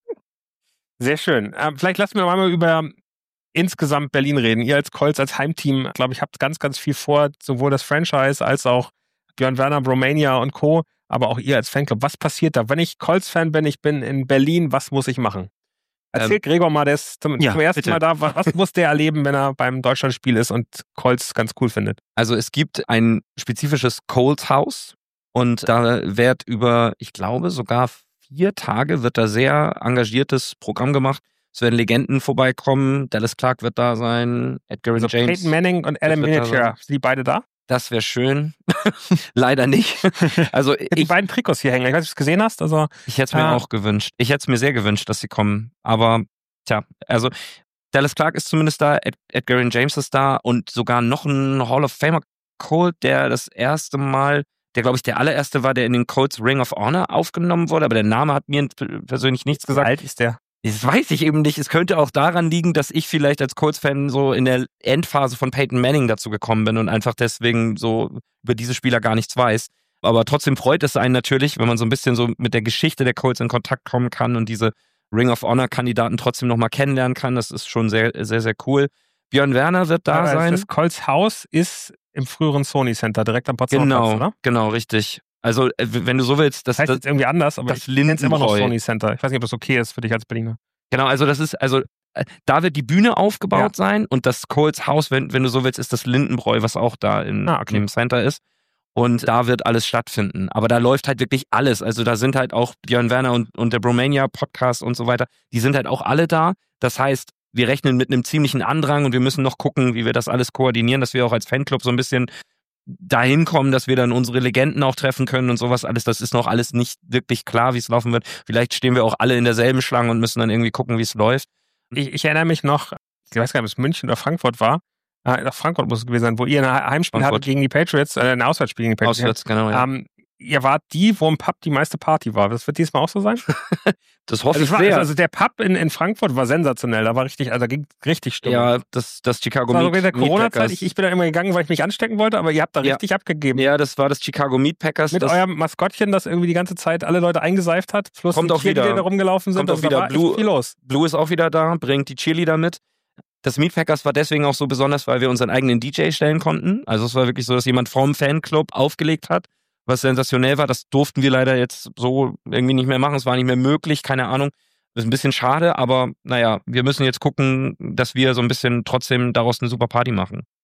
Sehr schön. Ähm, vielleicht lassen wir noch einmal über insgesamt Berlin reden. Ihr als Colts, als Heimteam, glaube ich, habt ganz, ganz viel vor, sowohl das Franchise als auch Björn Werner, Romania und Co., aber auch ihr als Fanclub. Was passiert da? Wenn ich Colts-Fan bin, ich bin in Berlin, was muss ich machen? Erzähl Ähm, Gregor mal, der ist zum, ja, zum ersten bitte. Mal da. Was, was muss der erleben, wenn er beim Deutschlandspiel ist und Colts ganz cool findet? Also es gibt ein spezifisches Colts House und da wird über, ich glaube, sogar vier Tage wird da sehr engagiertes Programm gemacht. Es werden Legenden vorbeikommen, Dallas Clark wird da sein, Edgar Also James. Peyton Manning und Adam wird da Vinatieri, sein. sind die beide da? Das wäre schön. Leider nicht. Also Ich hab die ich, beiden Trikots hier hängen. Ich weiß nicht, ob du es gesehen hast. Also ich hätte es mir Ah. auch gewünscht. Ich hätte es mir sehr gewünscht, dass sie kommen. Aber tja, also Dallas Clark ist zumindest da, Ed, Edgar James ist da und sogar noch ein Hall of Famer Colt, der das erste Mal, der glaube ich der allererste war, der in den Colts Ring of Honor aufgenommen wurde, aber der Name hat mir persönlich nichts wie gesagt. alt ist der? Das weiß ich eben nicht. Es könnte auch daran liegen, dass ich vielleicht als Colts-Fan so in der Endphase von Peyton Manning dazu gekommen bin und einfach deswegen so über diese Spieler gar nichts weiß. Aber trotzdem freut es einen natürlich, wenn man so ein bisschen so mit der Geschichte der Colts in Kontakt kommen kann und diese Ring of Honor-Kandidaten trotzdem nochmal kennenlernen kann. Das ist schon sehr, sehr, sehr cool. Björn Werner wird da Aber sein. Das Colts Haus ist im früheren Sony Center, direkt am Potsdamer Genau, Platz, oder? genau, richtig. Also, äh, wenn du so willst, das, Das heißt das jetzt irgendwie anders, aber das ich nenne es immer noch Lindenbräu. Sony Center. Ich weiß nicht, ob das okay ist für dich als Berliner. Genau, also das ist, also äh, da wird die Bühne aufgebaut Ja. sein und das Colts Haus, wenn, wenn du so willst, ist das Lindenbräu, was auch da in, Ah, okay. im Center ist. Und da wird alles stattfinden. Aber da läuft halt wirklich alles. Also da sind halt auch Björn Werner und, und der Bromania Podcast und so weiter, die sind halt auch alle da. Das heißt, wir rechnen mit einem ziemlichen Andrang und wir müssen noch gucken, wie wir das alles koordinieren, dass wir auch als Fanclub so ein bisschen dahin kommen, dass wir dann unsere Legenden auch treffen können und sowas alles. Das ist noch alles nicht wirklich klar, wie es laufen wird. Vielleicht stehen wir auch alle in derselben Schlange und müssen dann irgendwie gucken, wie es läuft. Ich, ich erinnere mich noch, ich weiß gar nicht, ob es München oder Frankfurt war. Äh, nach Frankfurt muss es gewesen sein, wo ihr ein Heimspiel Frankfurt. hattet gegen die Patriots, äh, ein Auswärtsspiel gegen die Patriots. Auswärts, genau, ja. Ähm, ihr wart die, wo im Pub die meiste Party war. Das wird diesmal auch so sein? Das hoffe Also, ich es war, sehr. also der Pub in, in Frankfurt war sensationell. Da war richtig, also da ging richtig Stimmung. Ja, das, das Chicago Das war so Meat, während der Corona-Zeit. Meat Ich, Packers. ich bin da immer gegangen, weil ich mich anstecken wollte, aber ihr habt da Ja. richtig abgegeben. Ja, das war das Chicago Meat Packers. Mit das eurem Maskottchen, das irgendwie die ganze Zeit alle Leute eingeseift hat, plus Kommt die auch Cheerleader, wieder. die da rumgelaufen sind. Kommt auch Also da wieder. war echt Blue- viel los. Blue ist auch wieder da, bringt die Cheerleader mit. Das Meat Packers war deswegen auch so besonders, weil wir unseren eigenen D J stellen konnten. Also es war wirklich so, dass jemand vom Fanclub aufgelegt hat, was sensationell war. Das durften wir leider jetzt so irgendwie nicht mehr machen. Es war nicht mehr möglich, keine Ahnung. Das ist ein bisschen schade, aber naja, wir müssen jetzt gucken, dass wir so ein bisschen trotzdem daraus eine super Party machen.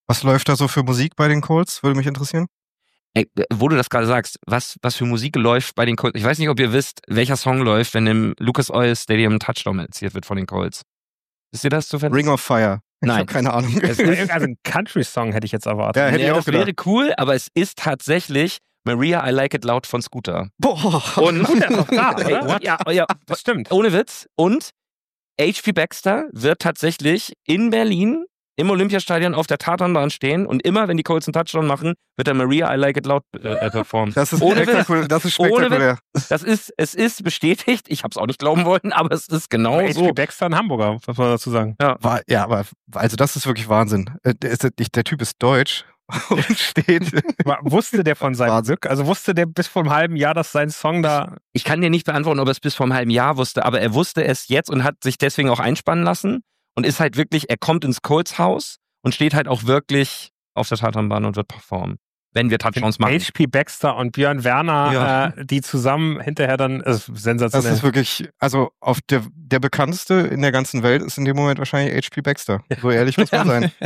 Was läuft da so für Musik bei den Colts? Würde mich interessieren. Ey, wo du das gerade sagst, was, was für Musik läuft bei den Colts. Ich weiß nicht, ob ihr wisst, welcher Song läuft, wenn im Lucas Oil Stadium ein Touchdown erzielt wird von den Colts. Wisst ihr das zufällig? Ring of Fire. Ich Nein. habe keine Ahnung. Es ist, Also ein Country-Song hätte ich jetzt erwartet. Ja, hätte ja, ich auch das gedacht. wäre cool, aber es ist tatsächlich Maria, I Like It Loud von Scooter. Boah. Und Der ist doch da, Ey, oder? ja, ja, Das stimmt. ohne Witz. Und H P Baxter wird tatsächlich in Berlin im Olympiastadion auf der Tatanbahn stehen und immer, wenn die Colts einen Touchdown machen, wird der Maria I Like It Loud äh, performen. Das ist Ohne spektakulär. Das ist Ohne spektakulär. Das ist, es ist bestätigt. Ich habe es auch nicht glauben wollen, aber es ist genau H P so. Baxter, ein Hamburger, was man dazu sagen. War, ja, aber also das ist wirklich Wahnsinn. Äh, Der, ist, der Typ ist deutsch und steht. Aber wusste der von seinem Wahnsinn. Glück? Also wusste der bis vor einem halben Jahr, dass sein Song da... Ich kann dir nicht beantworten, ob er es bis vor einem halben Jahr wusste, aber er wusste es jetzt und hat sich deswegen auch einspannen lassen und ist halt wirklich, er kommt ins Colts-Haus und steht halt auch wirklich auf der Tatanbahn und wird performen, wenn wir Touchdowns machen. H P Baxter und Björn Werner, Ja. äh, die zusammen hinterher dann... Das ist Das sensationell. ist wirklich, also auf der, der bekannteste in der ganzen Welt ist in dem Moment wahrscheinlich H P Baxter. So ehrlich muss man sein.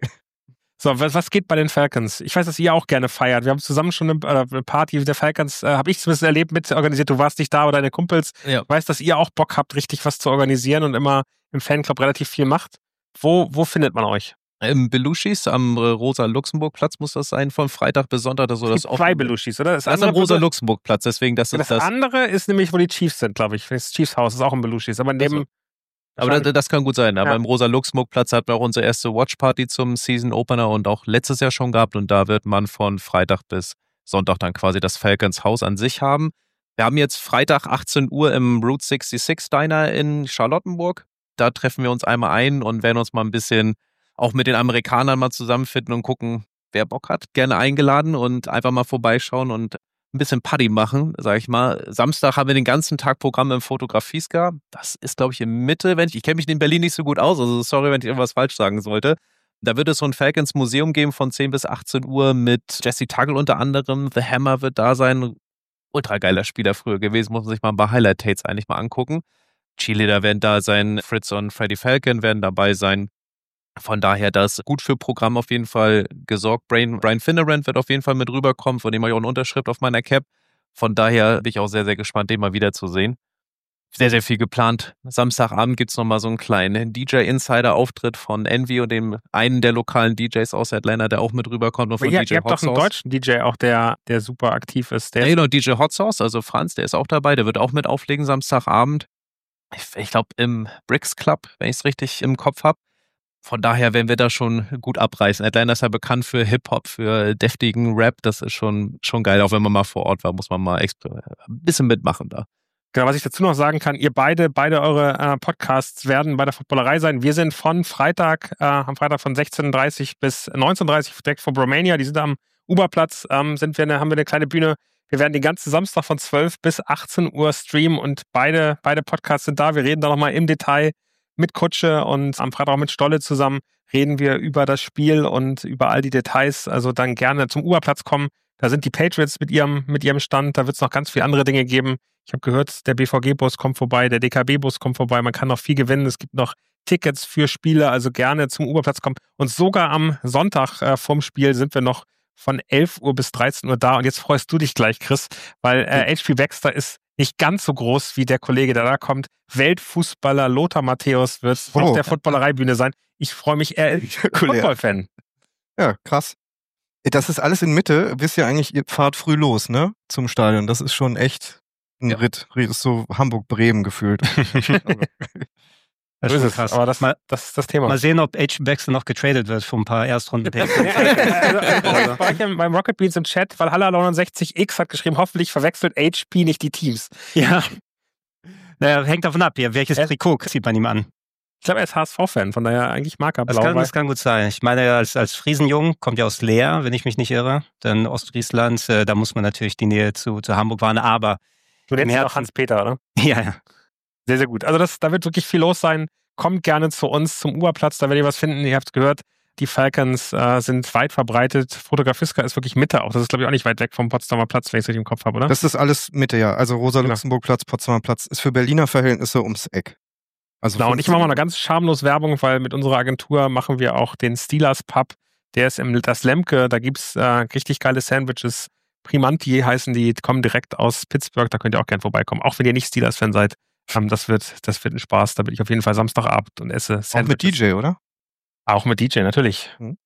So, was, was geht bei den Falcons? Ich weiß, dass ihr auch gerne feiert. Wir haben zusammen schon eine, äh, eine Party der Falcons, äh, habe ich zumindest erlebt, mit organisiert. Du warst nicht da, aber deine Kumpels. Ja. Ich weiß, dass ihr auch Bock habt, richtig was zu organisieren und immer im Fanclub relativ viel macht. Wo, wo findet man euch? Im Belushis am Rosa-Luxemburg-Platz muss das sein, von Freitag bis Sonntag. Das, Es gibt das zwei Belushis, oder? Das, Das ist am Rosa-Luxemburg-Platz, deswegen das ist das, das. andere ist nämlich, wo die Chiefs sind, glaube ich. Das Chiefs-Haus ist auch im Belushis. Aber neben... Aber das, das kann gut sein. Aber Ja. im Rosa-Luxemburg-Platz hatten wir auch unsere erste Watch-Party zum Season-Opener und auch letztes Jahr schon gehabt. Und da wird man von Freitag bis Sonntag dann quasi das Falcons-Haus an sich haben. Wir haben jetzt Freitag achtzehn Uhr im Route sechsundsechzig Diner in Charlottenburg. Da treffen wir uns einmal ein und werden uns mal ein bisschen auch mit den Amerikanern mal zusammenfinden und gucken, wer Bock hat. Gerne eingeladen und einfach mal vorbeischauen und ein bisschen Party machen, sag ich mal. Samstag haben wir den ganzen Tag Programm im Fotografieska. Das ist, glaube ich, in Mitte. Wenn ich, ich kenne mich in Berlin nicht so gut aus, also sorry, wenn ich irgendwas falsch sagen sollte. Da wird es so ein Falcons Museum geben von zehn bis achtzehn Uhr mit Jesse Tuggle unter anderem. The Hammer wird da sein. Ultra geiler Spieler früher gewesen, muss man sich mal ein paar Highlight-Tates eigentlich mal angucken. Cheerleader werden da sein, Fritz und Freddie Falcon werden dabei sein. Von daher, das gut für Programm auf jeden Fall gesorgt. Brian, Brian Finneran wird auf jeden Fall mit rüberkommen, von dem habe ich auch eine Unterschrift auf meiner Cap. Von daher bin ich auch sehr, sehr gespannt, den mal wiederzusehen. Sehr, sehr viel geplant. Samstagabend gibt's nochmal so einen kleinen D J-Insider-Auftritt von Envy und dem einen der lokalen D Js aus Atlanta, der auch mit rüberkommt. Und von Ja, D J ihr habt doch einen Hot Sauce. deutschen D J auch, der, der super aktiv ist. Der Ja, genau, D J Hot Sauce, also Franz, der ist auch dabei, der wird auch mit auflegen Samstagabend. Ich, ich glaube im Bricks Club, wenn ich es richtig im Kopf habe. Von daher werden wir da schon gut abreißen. Atlanta ist ja bekannt für Hip-Hop, für deftigen Rap. Das ist schon, schon geil. Auch wenn man mal vor Ort war, muss man mal extra ein bisschen mitmachen da. Genau, was ich dazu noch sagen kann, ihr beide, beide eure äh, Podcasts werden bei der Footballerei sein. Wir sind von Freitag, äh, am Freitag von sechzehn Uhr dreißig bis neunzehn Uhr dreißig direkt vor Bromania. Die sind am Uberplatz, ähm, sind wir, eine, haben wir eine kleine Bühne. Wir werden den ganzen Samstag von zwölf bis achtzehn Uhr streamen und beide, beide Podcasts sind da. Wir reden da nochmal im Detail mit Kutsche und am Freitag auch mit Stolle zusammen reden wir über das Spiel und über all die Details. Also dann gerne zum Uberplatz kommen. Da sind die Patriots mit ihrem, mit ihrem Stand. Da wird es noch ganz viele andere Dinge geben. Ich habe gehört, der B V G-Bus kommt vorbei, der D K B-Bus kommt vorbei. Man kann noch viel gewinnen. Es gibt noch Tickets für Spiele, also gerne zum Uberplatz kommen. Und sogar am Sonntag äh, vorm Spiel sind wir noch von elf Uhr bis dreizehn Uhr da. Und jetzt freust du dich gleich, Chris, weil äh, H P Baxter ist nicht ganz so groß wie der Kollege, der da kommt. Weltfußballer Lothar Matthäus wird Oh. auf der Footballereibühne sein. Ich freue mich, er ist Football-Fan. Ja, krass. Das ist alles in Mitte. Wisst ihr eigentlich, ihr fahrt früh los, ne? Zum Stadion. Das ist schon echt ein Ja. Ritt. Das ist so Hamburg-Bremen gefühlt. Das So ist ist schon es. krass. Aber das, mal, das ist das Thema. mal sehen, ob H P Baxter noch getradet wird für ein paar Erstrunden. Ja, also, also, war ich ja beim Rocket Beans im Chat, weil Haller neunundsechzig X hat geschrieben, hoffentlich verwechselt H P nicht die Teams. Ja. Naja, hängt davon ab, hier. Welches Ja. Trikot zieht man ihm an? Ich glaube, er ist H S V-Fan, von daher eigentlich mag er Das blau. kann, weil- das kann gut sein. Ich meine, als, als Friesenjung kommt ja aus Leer, wenn ich mich nicht irre. Dann Ostfriesland, äh, da muss man natürlich die Nähe zu, zu Hamburg wahren. Aber du nennst ihn im auch Herzen- Hans-Peter, oder? ja, ja. Sehr, sehr gut. Also das, da wird wirklich viel los sein. Kommt gerne zu uns zum Uberplatz, da werdet ihr was finden. Ihr habt es gehört, die Falcons äh, sind weit verbreitet. Fotografiska ist wirklich Mitte auch. Das ist, glaube ich, auch nicht weit weg vom Potsdamer Platz, wenn ich es richtig im Kopf habe, oder? Das ist alles Mitte, ja. Also Genau. Rosa-Luxemburg-Platz, Potsdamer Platz ist für Berliner Verhältnisse ums Eck. Also Genau, von- und ich mache mal eine ganz schamlos Werbung, weil mit unserer Agentur machen wir auch den Steelers Pub, Der ist im das Lemke, da gibt's äh, richtig geile Sandwiches. Primanti heißen die, kommen direkt aus Pittsburgh, da könnt ihr auch gern vorbeikommen. Auch wenn ihr nicht Steelers-Fan seid. Ähm, das wird, das wird ein Spaß. Da bin ich auf jeden Fall Samstagabend und esse Sandwiches. Auch mit D J, oder? Auch mit D J, natürlich. Hm.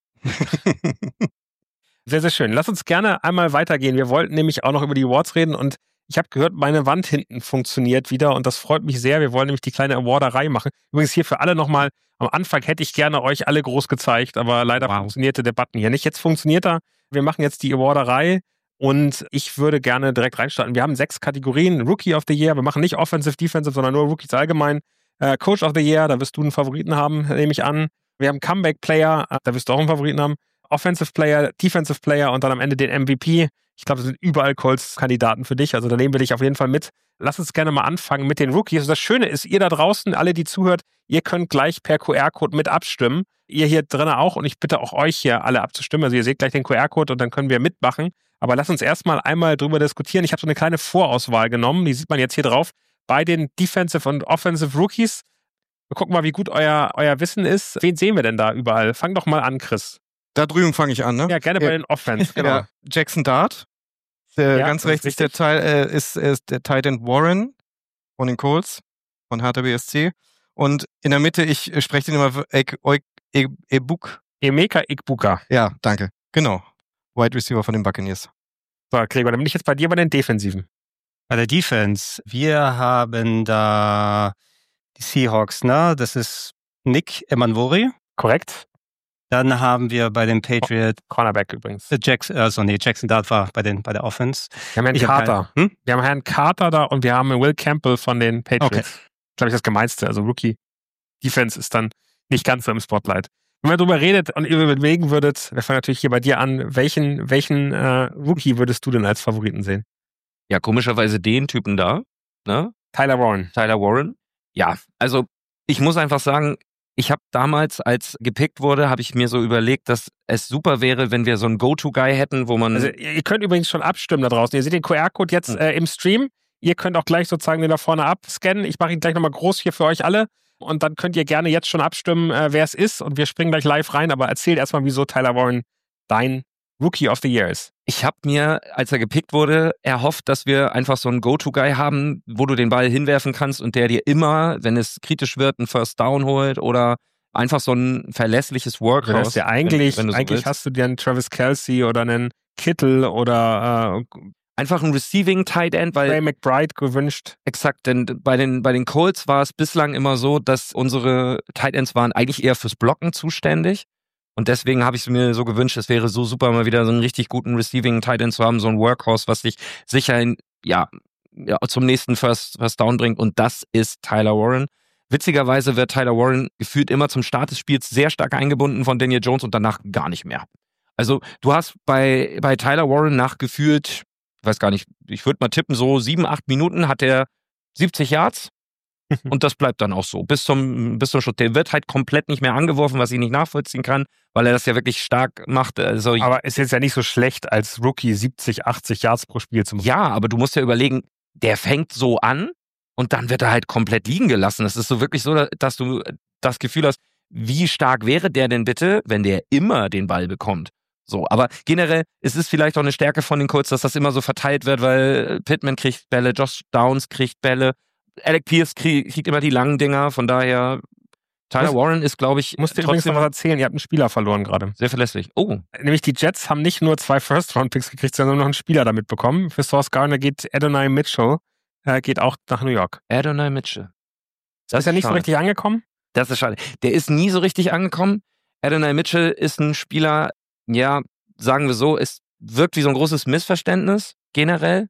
Sehr, sehr schön. Lass uns gerne einmal weitergehen. Wir wollten nämlich auch noch über die Awards reden und ich habe gehört, meine Wand hinten funktioniert wieder und das freut mich sehr. Wir wollen nämlich die kleine Awarderei machen. Übrigens hier für alle nochmal, am Anfang hätte ich gerne euch alle groß gezeigt, aber leider Wow. funktionierte der Button hier nicht. Jetzt funktioniert er. Wir machen jetzt die Awarderei und ich würde gerne direkt reinstarten. Wir haben sechs Kategorien. Rookie of the Year, wir machen nicht Offensive, Defensive, sondern nur Rookies allgemein. Äh, Coach of the Year, da wirst du einen Favoriten haben, nehme ich an. Wir haben Comeback Player, da wirst du auch einen Favoriten haben. Offensive Player, Defensive Player und dann am Ende den M V P. Ich glaube, das sind überall Colts-Kandidaten für dich. Also da nehmen wir dich auf jeden Fall mit. Lass uns gerne mal anfangen mit den Rookies. Das Schöne ist, ihr da draußen, alle, die zuhört, ihr könnt gleich per Q R-Code mit abstimmen. Ihr hier drinnen auch und ich bitte auch euch hier alle abzustimmen. Also ihr seht gleich den Q R-Code und dann können wir mitmachen. Aber lass uns erstmal einmal drüber diskutieren. Ich habe so eine kleine Vorauswahl genommen. Die sieht man jetzt hier drauf. Bei den Defensive und Offensive Rookies. Wir gucken mal, wie gut euer, euer Wissen ist. Wen sehen wir denn da überall? Fang doch mal an, Chris. Da drüben fange ich an, ne? Ja, gerne bei Ja. den Offense, genau. Ja, Jackson Dart. Der Ja, ganz das ist rechts ist der, richtig. Teil, äh, ist, ist der Tight End Warren von den Colts, von Hertha B S C. Und in der Mitte, ich äh, spreche den immer Ek- Oik- E- Ebuk. Emeka Ikbuka. Ja, danke. Genau. Wide Receiver von den Buccaneers. So, Gregor, dann bin ich jetzt bei dir bei den Defensiven. Bei der Defense, wir haben da die Seahawks, ne? Das ist Nick Emanvori. Korrekt? Dann haben wir bei den Patriots Cornerback übrigens. äh, Jackson, also nee, Jackson Dart war bei den bei der Offense. Wir haben Herrn Ich hab Carter. keinen- hm? Wir haben Herrn Carter da und wir haben Will Campbell von den Patriots. Okay. Glaube ich, das Gemeinste. Also Rookie Defense ist dann nicht ganz so im Spotlight. Wenn man darüber redet und ihr überlegen würdet, wir fangen natürlich hier bei dir an, welchen, welchen äh, Rookie würdest du denn als Favoriten sehen? Ja, komischerweise den Typen da, ne? Tyler Warren. Tyler Warren. Ja, also ich muss einfach sagen, ich habe damals, als gepickt wurde, habe ich mir so überlegt, dass es super wäre, wenn wir so einen Go-To-Guy hätten, wo man... Also ihr ihr könnt übrigens schon abstimmen da draußen. Ihr seht den Q R-Code jetzt Hm. äh, im Stream. Ihr könnt auch gleich sozusagen den da vorne abscannen. Ich mache ihn gleich nochmal groß hier für euch alle. Und dann könnt ihr gerne jetzt schon abstimmen, äh, wer es ist. Und wir springen gleich live rein. Aber erzählt erstmal, wieso Tyler Warren dein Rookie of the Year ist. Ich habe mir, als er gepickt wurde, erhofft, dass wir einfach so einen Go-To-Guy haben, wo du den Ball hinwerfen kannst und der dir immer, wenn es kritisch wird, einen First Down holt oder einfach so ein verlässliches Also das Workhorse. ist ja eigentlich, wenn, wenn du so eigentlich willst. hast du dir einen Travis Kelce oder einen Kittle oder äh, Einfach ein Receiving Tight End, weil Ray McBride gewünscht. exakt, denn bei den, bei den Colts war es bislang immer so, dass unsere Tight Ends waren eigentlich eher fürs Blocken zuständig. Und deswegen habe ich es mir so gewünscht, es wäre so super, mal wieder so einen richtig guten Receiving Tight End zu haben, so ein Workhorse, was dich sicher in, ja, ja, zum nächsten First, First Down bringt. Und das ist Tyler Warren. Witzigerweise wird Tyler Warren gefühlt immer zum Start des Spiels sehr stark eingebunden von Daniel Jones und danach gar nicht mehr. Also du hast bei, bei Tyler Warren nach gefühlt, ich weiß gar nicht, ich würde mal tippen, so sieben, acht Minuten hat er siebzig Yards. Und das bleibt dann auch so. Bis zum, bis zum Schluss. Der wird halt komplett nicht mehr angeworfen, was ich nicht nachvollziehen kann, weil er das ja wirklich stark macht. Also, Aber ist jetzt ja nicht so schlecht, als Rookie siebzig, achtzig Yards pro Spiel zu machen. ja, aber du musst ja überlegen, der fängt so an und dann wird er halt komplett liegen gelassen. Das ist so wirklich so, dass du das Gefühl hast, wie stark wäre der denn bitte, wenn der immer den Ball bekommt? So, aber generell ist es vielleicht auch eine Stärke von den Colts, dass das immer so verteilt wird, weil Pittman kriegt Bälle, Josh Downs kriegt Bälle, Alec Pierce kriegt, kriegt immer die langen Dinger, von daher Tyler Muss- Warren ist, glaube ich, Ich muss dir übrigens noch trotzdem was erzählen, ihr habt einen Spieler verloren gerade. sehr verlässlich. Oh, Nämlich die Jets haben nicht nur zwei First-Round-Picks gekriegt, sondern noch einen Spieler damit bekommen. Für Sauce Gardner geht Adonai Mitchell, äh, geht auch nach New York. Adonai Mitchell. Das ist ja nicht so schade. richtig angekommen. Das ist schade. Der ist nie so richtig angekommen. Adonai Mitchell ist ein Spieler, ja, sagen wir so, es wirkt wie so ein großes Missverständnis generell.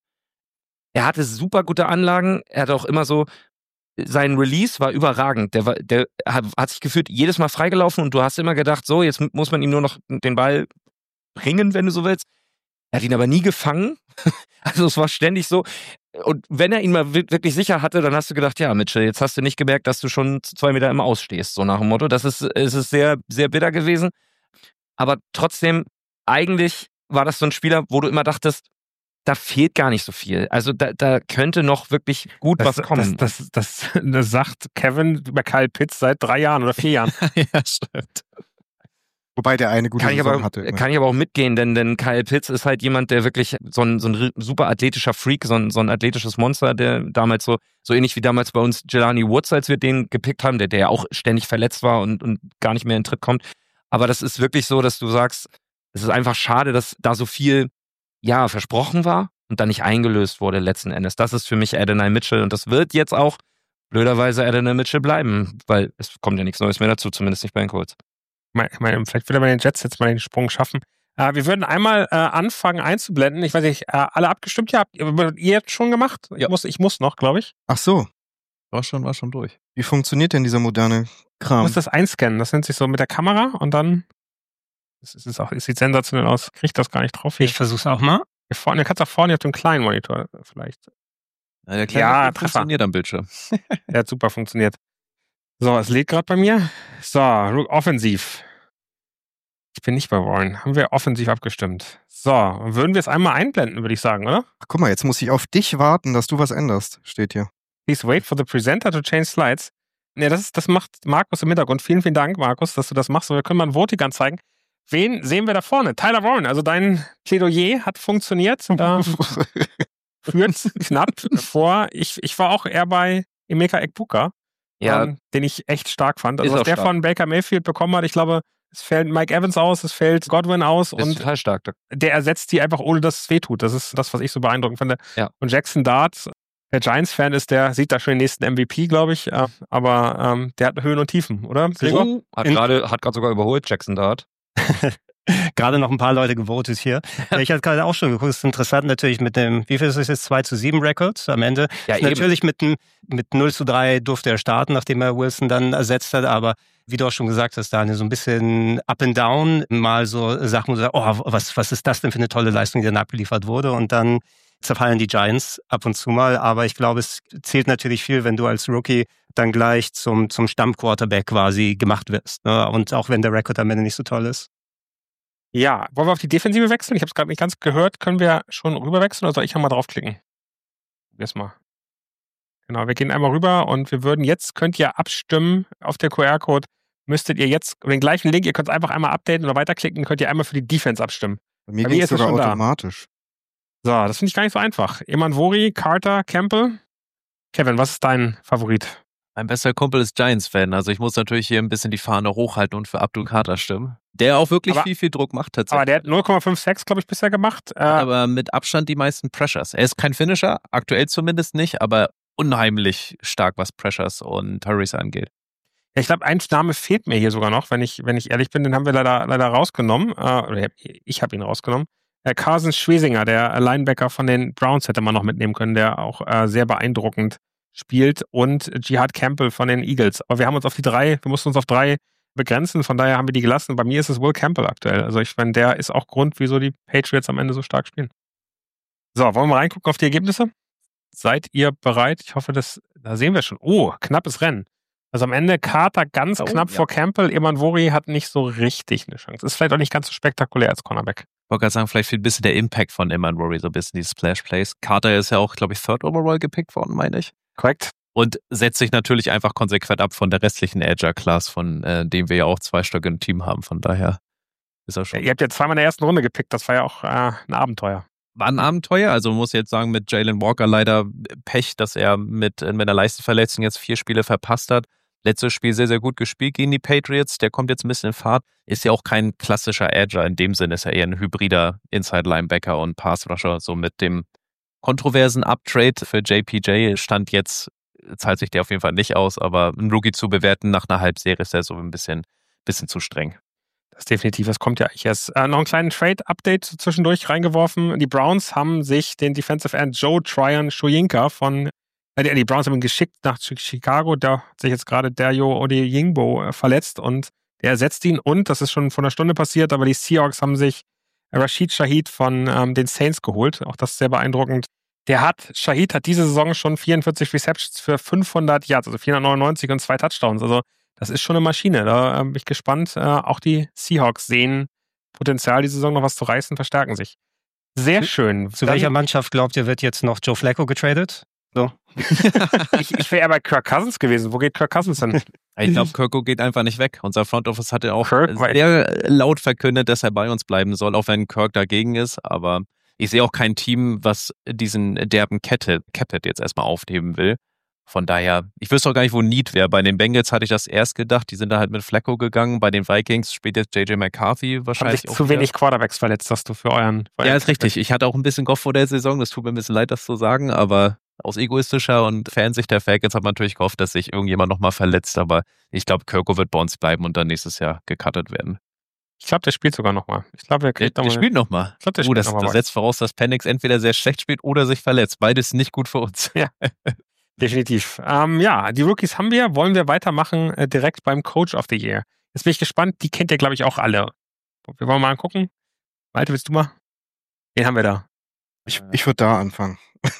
Er hatte super gute Anlagen. Er hat auch immer so, sein Release war überragend. Der, war, der hat, hat sich gefühlt jedes Mal freigelaufen und du hast immer gedacht, so, jetzt muss man ihm nur noch den Ball bringen, wenn du so willst. Er hat ihn aber nie gefangen. Also es war ständig so. Und wenn er ihn mal wirklich sicher hatte, dann hast du gedacht, ja, Mitchell, jetzt hast du nicht gemerkt, dass du schon zwei Meter im Ausstehst, so nach dem Motto. Das ist, es ist sehr, sehr bitter gewesen. Aber trotzdem, eigentlich war das so ein Spieler, wo du immer dachtest, da fehlt gar nicht so viel. Also da, da könnte noch wirklich gut Das, was kommen. Das, das, das, das sagt Kevin über Kyle Pitts seit drei Jahren oder vier Jahren. Ja, stimmt. Wobei der eine gute Kann ich, Saison aber, hatte. kann ich aber auch mitgehen, denn, denn Kyle Pitts ist halt jemand, der wirklich so ein, so ein super athletischer Freak, so ein, so ein athletisches Monster, der damals so, so ähnlich wie damals bei uns Jelani Woods, als wir den gepickt haben, der, der ja auch ständig verletzt war und, und gar nicht mehr in den Tritt kommt. Aber das ist wirklich so, dass du sagst, es ist einfach schade, dass da so viel, ja, versprochen war und dann nicht eingelöst wurde letzten Endes. Das ist für mich Adonai Mitchell und das wird jetzt auch blöderweise Adonai Mitchell bleiben, weil es kommt ja nichts Neues mehr dazu, zumindest nicht bei den Colts. Ich meine, vielleicht will er bei den Jets jetzt mal den Sprung schaffen. Äh, wir würden einmal äh, anfangen einzublenden. Ich weiß nicht, äh, alle abgestimmt? Ja, habt ihr, ihr jetzt schon gemacht? Ich, Ja. muss, ich muss noch, glaube ich. Ach so, War schon, war schon durch. wie funktioniert denn dieser moderne Ich Kram? muss das einscannen. Das nennt sich so mit der Kamera und dann. Das ist, ist auch, es sieht sensationell aus. Kriegt das gar nicht drauf hier. Ich versuch's auch mal. Hier vorne, du kannst auch vorne auf dem kleinen Monitor vielleicht. Ja, der kleine Ja, Bild Treffer. funktioniert am Bildschirm. Der hat super funktioniert. So, es lädt gerade bei mir. So, offensiv. Ich bin nicht bei Warren. Haben wir offensiv abgestimmt. So, würden wir es einmal einblenden, würde ich sagen, oder? Ach, guck mal, jetzt muss ich auf dich warten, dass du was änderst, steht hier. Please wait for the presenter to change slides. Ne, das, ist, das macht Markus im Hintergrund. Vielen, vielen Dank, Markus, dass du das machst. Und wir können mal ein Voting anzeigen. Wen sehen wir da vorne? Tyler Warren. Also dein Plädoyer hat funktioniert. Da führt knapp vor. Ich, ich war auch eher bei Emeka Ekbuka, Ja, ähm, den ich echt stark fand. Also Ist was auch der stark. von Baker Mayfield bekommen hat, ich glaube, es fällt Mike Evans aus, es fällt Godwin aus ist und total stark. der ersetzt die einfach, ohne dass es wehtut. Das ist das, was ich so beeindruckend finde. Ja. Und Jackson Dart, der Giants-Fan ist, der sieht da schon den nächsten M V P, glaube ich. äh, Aber ähm, der hat Höhen und Tiefen, oder? Gregor? Oh, hat In- gerade hat gerade sogar überholt, Jackson Dart. Gerade noch ein paar Leute gewotet hier. Ja, ich hatte gerade auch schon geguckt, es ist interessant natürlich mit dem, wie viel ist es jetzt, zwei zu sieben Records am Ende. Ja, eben. Natürlich mit, dem, mit null zu drei durfte er starten, nachdem er Wilson dann ersetzt hat, aber wie du auch schon gesagt hast, Daniel, so ein bisschen up and down, mal so Sachen, wo du sagst, oh, was, was ist das denn für eine tolle Leistung, die dann abgeliefert wurde, und dann zerfallen die Giants ab und zu mal, aber ich glaube, es zählt natürlich viel, wenn du als Rookie dann gleich zum, zum Stammquarterback quasi gemacht wirst, ne? Und auch wenn der Record am Ende nicht so toll ist. Ja, wollen wir auf die Defensive wechseln? Ich habe es gerade nicht ganz gehört. Können wir schon rüber wechseln oder soll ich einmal draufklicken? Probier's mal. Genau, wir gehen einmal rüber und wir würden jetzt, könnt ihr abstimmen auf der Q R-Code, müsstet ihr jetzt den gleichen Link, ihr könnt es einfach einmal updaten oder weiterklicken, könnt ihr einmal für die Defense abstimmen. Bei mir Bei mir ging ist es es sogar schon da. automatisch. So, das finde ich gar nicht so einfach. Emanvori, Carter, Campbell. Kevin, was ist dein Favorit? Mein bester Kumpel ist Giants-Fan, also ich muss natürlich hier ein bisschen die Fahne hochhalten und für Abdul Kader stimmen. Der auch wirklich Aber- viel, viel Druck macht Aber tatsächlich. der hat null Komma fünf Sacks, glaube ich, bisher gemacht. Äh, Aber mit Abstand die meisten Pressures. Er ist kein Finisher, aktuell zumindest nicht, aber unheimlich stark, was Pressures und Hurries angeht. Ja, ich glaube, ein Name fehlt mir hier sogar noch, wenn ich, wenn ich ehrlich bin. Den haben wir leider, leider rausgenommen. Äh, oder ich habe ihn rausgenommen. Äh, Carson Schwesinger, der Linebacker von den Browns, hätte man noch mitnehmen können, der auch äh, sehr beeindruckend spielt. Und Jihad Campbell von den Eagles. Aber wir haben uns auf die drei, wir mussten uns auf drei begrenzen. Von daher haben wir die gelassen. Bei mir ist es Will Campbell aktuell. Also ich meine, der ist auch Grund, wieso die Patriots am Ende so stark spielen. So, wollen wir mal reingucken auf die Ergebnisse? Seid ihr bereit? Ich hoffe, das, da sehen wir schon. Oh, knappes Rennen. Also am Ende Carter ganz Oh, knapp ja. vor Campbell. Emanvori hat nicht so richtig eine Chance. Ist vielleicht auch nicht ganz so spektakulär als Cornerback. Ich wollte gerade sagen, vielleicht fehlt ein bisschen der Impact von Emanvori, so ein bisschen die Splash-Plays. Carter ist ja auch, glaube ich, Third Overall gepickt worden, meine ich. Korrekt. Und setzt sich natürlich einfach konsequent ab von der restlichen Edger-Class, von äh, dem wir ja auch zwei Stück im Team haben. Von daher ist er schon. Ihr habt ja zweimal in der ersten Runde gepickt. Das war ja auch äh, ein Abenteuer. War ein Abenteuer, also man muss jetzt sagen, mit Jalen Walker leider Pech, dass er mit, mit einer Leistenverletzung jetzt vier Spiele verpasst hat. Letztes Spiel sehr, sehr gut gespielt gegen die Patriots. Der kommt jetzt ein bisschen in Fahrt. Ist ja auch kein klassischer Edger. In dem Sinne ist er eher ein hybrider Inside-Linebacker und Pass-Rusher. So mit dem kontroversen Uptrade für J P J stand jetzt, zahlt sich der auf jeden Fall nicht aus, aber einen Rookie zu bewerten nach einer Halbserie ist ja so ein bisschen, bisschen zu streng. Das ist definitiv, das kommt ja eigentlich erst. Äh, noch einen kleinen Trade-Update zwischendurch reingeworfen. Die Browns haben sich den Defensive End Joe Tryon Shoyinka von, äh, die, die Browns haben ihn geschickt nach Chicago. Da hat sich jetzt gerade Dayo Odeyingbo äh, verletzt und der ersetzt ihn. Und, das ist schon vor einer Stunde passiert, aber die Seahawks haben sich Rashid Shaheed von ähm, den Saints geholt. Auch das ist sehr beeindruckend. Der hat, Shaheed hat diese Saison schon vierundvierzig Receptions für fünfhundert Yards, also vierhundertneunundneunzig und zwei Touchdowns. Also das ist schon eine Maschine. Da äh, bin ich gespannt. Äh, auch die Seahawks sehen Potenzial, die Saison noch was zu reißen, verstärken sich. Sehr schön. Zu Dann- welcher Mannschaft glaubt ihr, wird jetzt noch Joe Flacco getradet? So. ich ich wäre eher bei Kirk Cousins gewesen. Wo geht Kirk Cousins hin? Ich glaube, Kirko geht einfach nicht weg. Unser Front Office hatte auch Kirk, sehr laut verkündet, dass er bei uns bleiben soll, auch wenn Kirk dagegen ist. Aber ich sehe auch kein Team, was diesen derben Kette, Capit jetzt erstmal aufnehmen will. Von daher, ich wüsste auch gar nicht, wo Need wäre. Bei den Bengals hatte ich das erst gedacht. Die sind da halt mit Flacco gegangen. Bei den Vikings spielt jetzt J J McCarthy wahrscheinlich Haben sich auch zu wieder. wenig Quarterbacks verletzt, hast du für euren... Für Ja, euren ist richtig. Ich hatte auch ein bisschen gehofft vor der Saison. Das tut mir ein bisschen leid, das zu sagen. Aber aus egoistischer und Fansicht der Falcons hat man natürlich gehofft, dass sich irgendjemand nochmal verletzt. Aber ich glaube, Kirko wird bei uns bleiben und dann nächstes Jahr gecuttet werden. Ich glaube, der spielt sogar nochmal. Ich glaube, er Der, kriegt der nochmal... spielt nochmal. Ich glaube, der Uh, spielt das, nochmal. das setzt voraus, dass Penix entweder sehr schlecht spielt oder sich verletzt. Beides nicht gut für uns. Definitiv. Ähm, ja, die Rookies haben wir. Wollen wir weitermachen äh, direkt beim Coach of the Year? Jetzt bin ich gespannt. Die kennt ihr, glaube ich, auch alle. Wir wollen mal angucken. Malte, willst du mal? Wen haben wir da? Ich, ich würde da anfangen.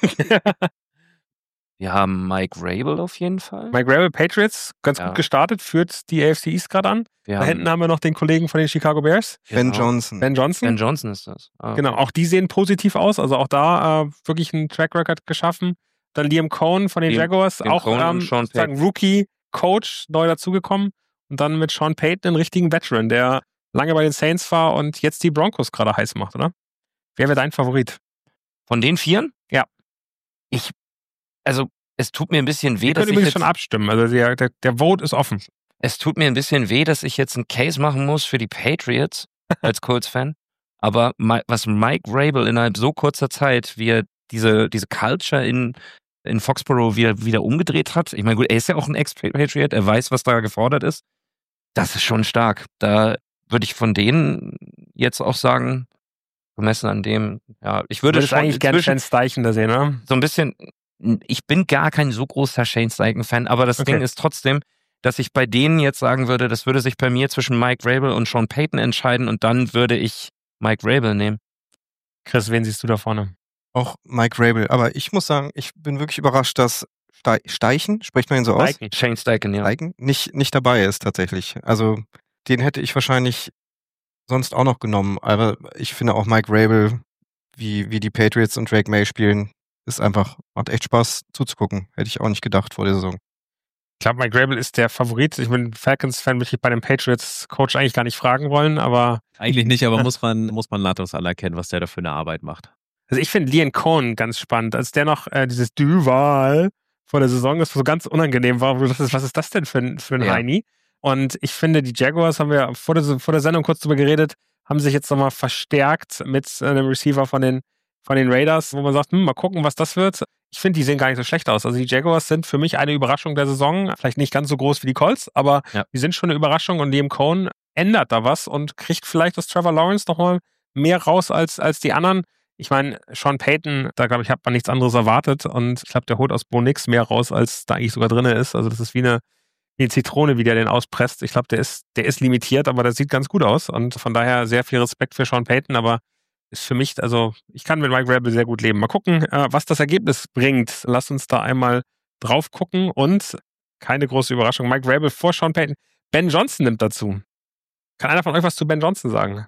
Wir haben Mike Rabel auf jeden Fall. Mike Rabel, Patriots, ganz Ja. gut gestartet, führt die A F C East gerade an. Wir Da haben hinten haben wir noch den Kollegen von den Chicago Bears, Ben genau. Johnson. Ben Johnson. Ben Johnson ist das. Ah, Genau, okay. auch die sehen positiv aus. Also auch da äh, wirklich einen Track Record geschaffen. Dann Liam Cohn von den Liam- Jaguars, Liam auch Cohn und ähm, Sean sozusagen Rookie-Coach, neu dazugekommen. Und dann mit Sean Payton einen richtigen Veteran, der lange bei den Saints war und jetzt die Broncos gerade heiß macht, oder? Wer wäre dein Favorit? Von den Vieren? Ja. Ich, also, es tut mir ein bisschen weh, Wir dass können ich übrigens jetzt, schon abstimmen. Also der, der, der Vote ist offen. es tut mir ein bisschen weh, dass ich jetzt einen Case machen muss für die Patriots als Colts-Fan. Aber Mi- was Mike Rabel innerhalb so kurzer Zeit, wie er diese, diese Culture in, in Foxborough wieder, wieder umgedreht hat. Ich meine, gut, er ist ja auch ein Ex-Patriot, er weiß, was da gefordert ist. Das ist schon stark. Da würde ich von denen jetzt auch sagen, gemessen an dem, ja, ich Du würde würdest schon eigentlich gerne inzwischen Shane Steichen da sehen, oder? so ein bisschen, ich bin gar kein so großer Shane Steichen-Fan, aber das Okay. Ding ist trotzdem, dass ich bei denen jetzt sagen würde, das würde sich bei mir zwischen Mike Rabel und Sean Payton entscheiden und dann würde ich Mike Rabel nehmen. Chris, wen siehst du da vorne? Auch Mike Rabel. Aber ich muss sagen, ich bin wirklich überrascht, dass Ste Steichen, spricht man ihn so aus? Steichen. Shane Steichen, ja. Steichen? Nicht, nicht dabei ist tatsächlich. Also den hätte ich wahrscheinlich sonst auch noch genommen. Aber ich finde auch Mike Rabel, wie, wie die Patriots und Drake May spielen, ist einfach, macht echt Spaß zuzugucken. Hätte ich auch nicht gedacht vor der Saison. Ich glaube, Mike Rabel ist der Favorit. Ich bin Falcons-Fan, würde ich bei dem Patriots-Coach eigentlich gar nicht fragen wollen, aber Eigentlich nicht, aber muss man, muss man nahtlos anerkennen, was der da für eine Arbeit macht. also ich finde Liam Cohn ganz spannend, als der noch äh, dieses Duval vor der Saison, das so ganz unangenehm war, wo du dachtest, was ist das denn für ein, für ein Ja. Heini? Und ich finde, die Jaguars, haben wir vor der, vor der Sendung kurz drüber geredet, haben sich jetzt nochmal verstärkt mit äh, einem Receiver von den, von den Raiders, wo man sagt, hm, mal gucken, was das wird. Ich finde, die sehen gar nicht so schlecht aus. Also die Jaguars sind für mich eine Überraschung der Saison. Vielleicht nicht ganz so groß wie die Colts, aber Ja. die sind schon eine Überraschung und Liam Cohn ändert da was und kriegt vielleicht aus Trevor Lawrence nochmal mehr raus als, als die anderen. Ich meine, Sean Payton, da glaube ich, hat man nichts anderes erwartet und ich glaube, der holt aus Bo nix mehr raus, als da eigentlich sogar drin ist. Also das ist wie eine, wie eine Zitrone, wie der den auspresst. Ich glaube, der ist, der ist limitiert, aber der sieht ganz gut aus und von daher sehr viel Respekt für Sean Payton, aber ist für mich, also ich kann mit Mike Rabel sehr gut leben. Mal gucken, äh, was das Ergebnis bringt. Lass uns da einmal drauf gucken und keine große Überraschung. Mike Rabel vor Sean Payton. Ben Johnson nimmt dazu. Kann einer von euch was zu Ben Johnson sagen?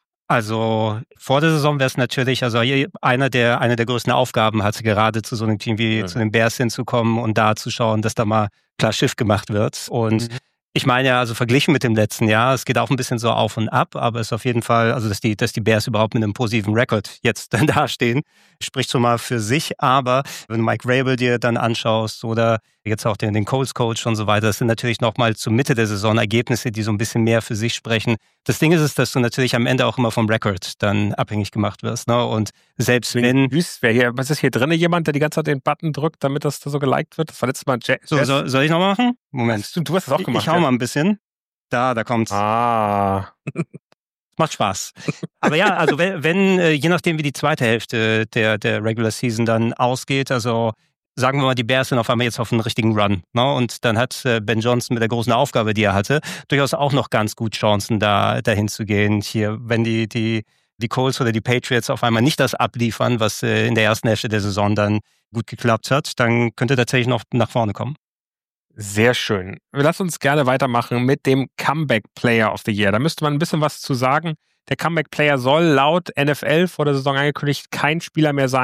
Also vor der Saison wäre es natürlich, also hier einer der, eine der größten Aufgaben hatte, gerade zu so einem Team wie Mhm. zu den Bears hinzukommen und da zu schauen, dass da mal klar Schiff gemacht wird. Und Mhm. ich meine ja, also verglichen mit dem letzten Jahr, es geht auch ein bisschen so auf und ab, aber es ist auf jeden Fall, also dass die, dass die Bears überhaupt mit einem positiven Rekord jetzt dann dastehen, spricht schon mal für sich. Aber wenn du Mike Rabel dir dann anschaust oder jetzt auch den, den Colts-Coach und so weiter, das sind natürlich nochmal zur Mitte der Saison Ergebnisse, die so ein bisschen mehr für sich sprechen. Das Ding ist es, dass du natürlich am Ende auch immer vom Rekord dann abhängig gemacht wirst. Ne? Und selbst wenn... Süß, wer hier, was ist hier drin? Jemand, der die ganze Zeit den Button drückt, damit das da so geliked wird? Das war letztes Mal Jazz. So, soll, soll ich noch mal machen? Moment. Du, du hast das auch Ich, gemacht. ich hau mal ein bisschen. Da, da kommt's. Ah. Macht Spaß. Aber ja, also wenn, wenn äh, je nachdem wie die zweite Hälfte der, der Regular Season dann ausgeht, also sagen wir mal, die Bears sind auf einmal jetzt auf einen richtigen Run. Ne? Und dann hat äh, Ben Johnson mit der großen Aufgabe, die er hatte, durchaus auch noch ganz gut Chancen, da dahin zu gehen. Hier, wenn die, die, die Colts oder die Patriots auf einmal nicht das abliefern, was äh, in der ersten Hälfte der Saison dann gut geklappt hat, dann könnte tatsächlich noch nach vorne kommen. Sehr schön. Lass uns gerne weitermachen mit dem Comeback Player of the Year. Da müsste man ein bisschen was zu sagen. Der Comeback Player soll laut N F L vor der Saison angekündigt kein Spieler mehr sein,